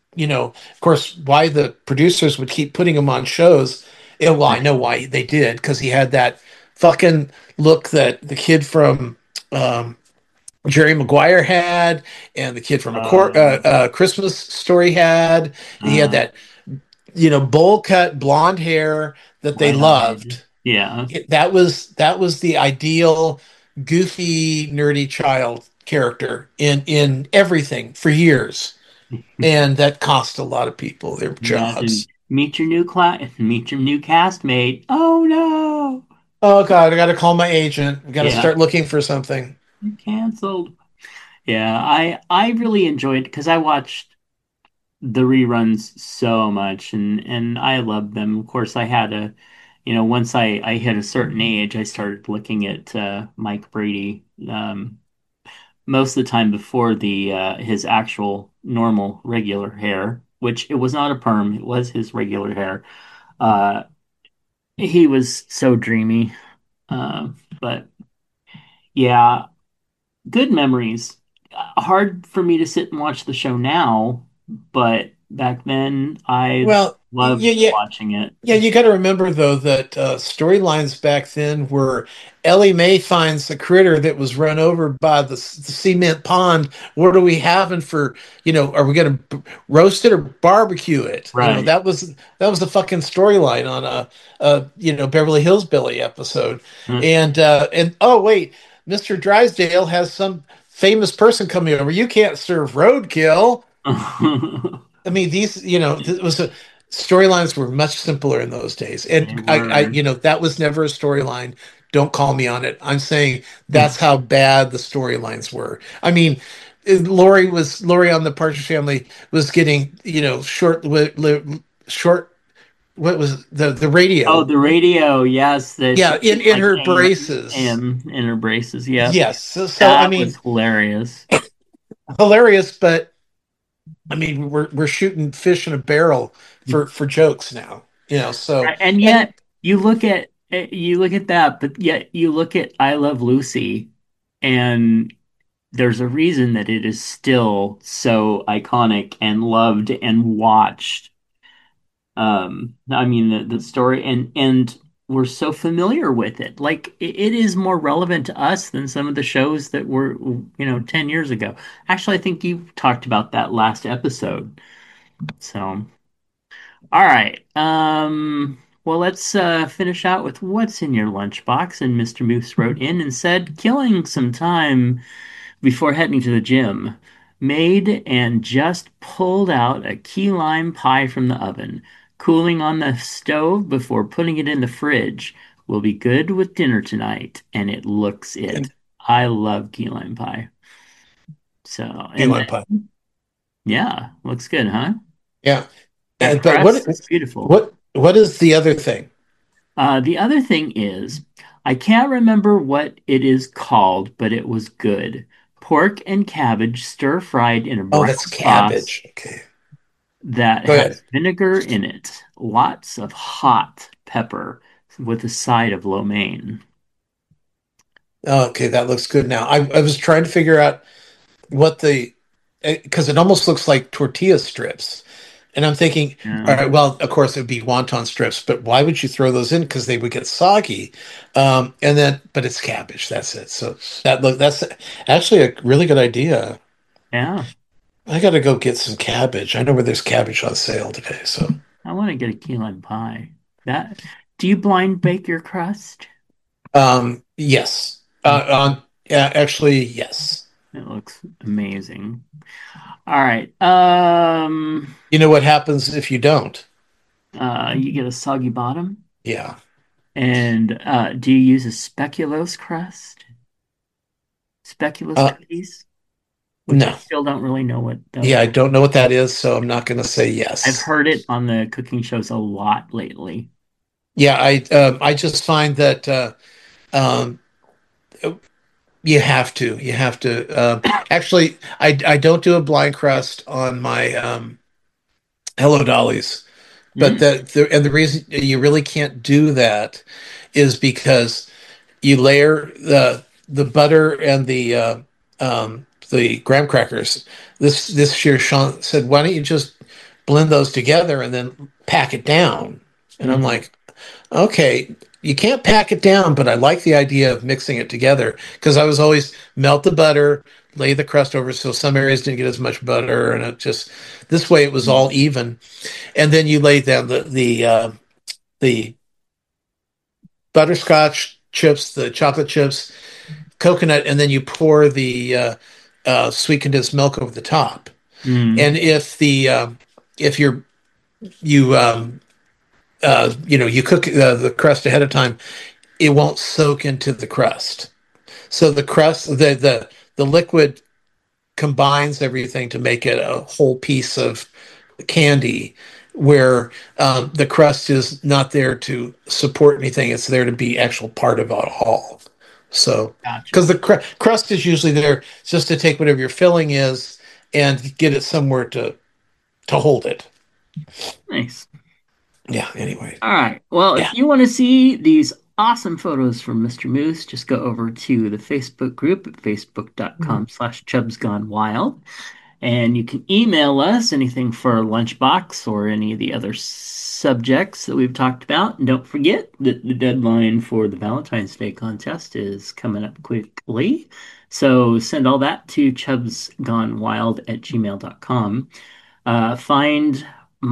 of course, why the producers would keep putting him on shows. Well, I know why they did, because he had that fucking look that the kid from um, Jerry Maguire had, and the kid from Uh, Christmas Story had. He had uh, that, bowl cut blonde hair that they Wide-eyed. loved. Yeah. That was the ideal goofy nerdy child character in everything for years, and that cost a lot of people their Imagine jobs. meet your new castmate. Oh no. Oh God, I got to call my agent. I got to Yeah. start looking for something. You canceled. Yeah, I really enjoyed because I watched the reruns so much and I loved them. Of course, once I hit a certain age, I started looking at Mike Brady most of the time before the his actual normal regular hair, which it was not a perm, it was his regular hair. Uh, he was so dreamy. But yeah, good memories. Hard for me to sit and watch the show now, but back then I Well, loved yeah, yeah, watching it. yeah. You got to remember though that storylines back then were Ellie Mae finds a critter that was run over by the cement pond. What are we having for? Are we going to roast it or barbecue it? Right. That was the fucking storyline on a Beverly Hills Billy episode. Mm. And oh wait, Mr. Drysdale has some famous person coming over. You can't serve roadkill. I mean, it was storylines were much simpler in those days, They and were. that was never a storyline. Don't call me on it. I'm saying that's how bad the storylines were. I mean, Lori on the Partridge Family was getting, short. What was the Oh, radio? the radio, yes, that she Yeah, in was in like her AM, braces. AM in her braces. Yep. Yes. So I That was mean, hilarious. hilarious, but I mean, we're shooting fish in a barrel for jokes now. So Right. And and yet you look at that, but yet you look at I Love Lucy, and there's a reason that it is still so iconic and loved and watched I mean, the story and we're so familiar with it. Like it is more relevant to us than some of the shows that were, 10 years ago. Actually, I think you talked about that last episode. So, all right. Well, let's finish out with what's in your lunchbox. And Mr. Moose wrote in and said, killing some time before heading to the gym. Made and just pulled out a key lime pie from the oven, cooling on the stove before putting it in the fridge. Will be good with dinner tonight, and it looks it. And I love key lime pie. So, key and lime pie. yeah, looks good, huh? Yeah. That But crust is beautiful. what is the other thing? The other thing is, I can't remember what it is called, but it was good. Pork and cabbage stir fried in a Oh, brown that's sauce cabbage. Okay. that Go has ahead. vinegar in it, lots of hot pepper with a side of lo mein. Oh, okay, that looks good now. I was trying to figure out what the because it almost looks like tortilla strips. And I'm thinking, all Yeah, right, well, of course it would be wonton strips, but why would you throw those in? Because they would get soggy. And then, but it's cabbage. That's it. So that's actually a really good idea. yeah. I got to go get some cabbage. I know where there's cabbage on sale today. So, I want to get a key lime pie. That. Do you blind bake your crust? yes. Mm, Yeah, actually, yes. it looks amazing. All right. You know what happens if you don't? You get a soggy bottom. Yeah. And do you use a speculoos crust? Speculoos Uh, cookies? Which I no. still don't really know what those Yeah, I are. don't know what that is, so I'm not going to say I've yes. heard it on the cooking shows a lot lately. Yeah, I just find that um, you have to. Actually, I don't do a blind crust on my Hello Dollies, but Mm, the reason you really can't do that is because you layer the butter and the graham crackers. This year, Sean said, "Why don't you just blend those together and then pack it down?" And I'm mm, like, okay, you can't pack it down, but I like the idea of mixing it together because I was always melt the butter, lay the crust over, so some areas didn't get as much butter, and it just this way it was mm, all even. And then you lay down the butterscotch chips, the chocolate chips, coconut, and then you pour the sweet condensed milk over the top. mm, And if you you cook the crust ahead of time, it won't soak into the crust. So the crust, the liquid combines everything to make it a whole piece of candy, where the crust is not there to support anything; it's there to be actual part of a all. So, because gotcha. the crust is usually there just to take whatever your filling is and get it somewhere to hold it. Nice. Yeah. Anyway. All right. Well, Yeah. if you want to see these awesome photos from Mr. Moose, just go over to the Facebook group at facebook.com/Chubs Gone Wild. And you can email us anything for Lunchbox or any of the other subjects that we've talked about. And don't forget that the deadline for the Valentine's Day contest is coming up quickly. So send all that to chubsgonewild@gmail.com. Find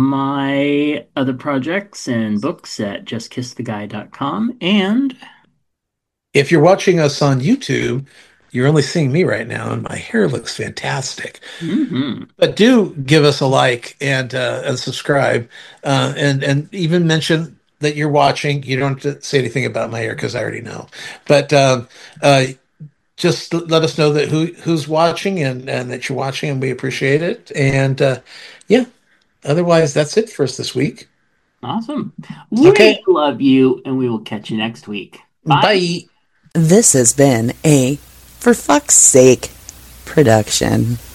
my other projects and books at justkisstheguy.com. And If you're watching us on YouTube, you're only seeing me right now, and my hair looks fantastic. mhm, But do give us a like and subscribe, and even mention that you're watching. You don't have to say anything about my hair because I already know. But uh, just let us know that who's watching and that you're watching, and we appreciate it. And yeah, otherwise, that's it for us this week. awesome. We Okay, love you, and we will catch you next week. Bye. bye. This has been a For Fuck's Sake production.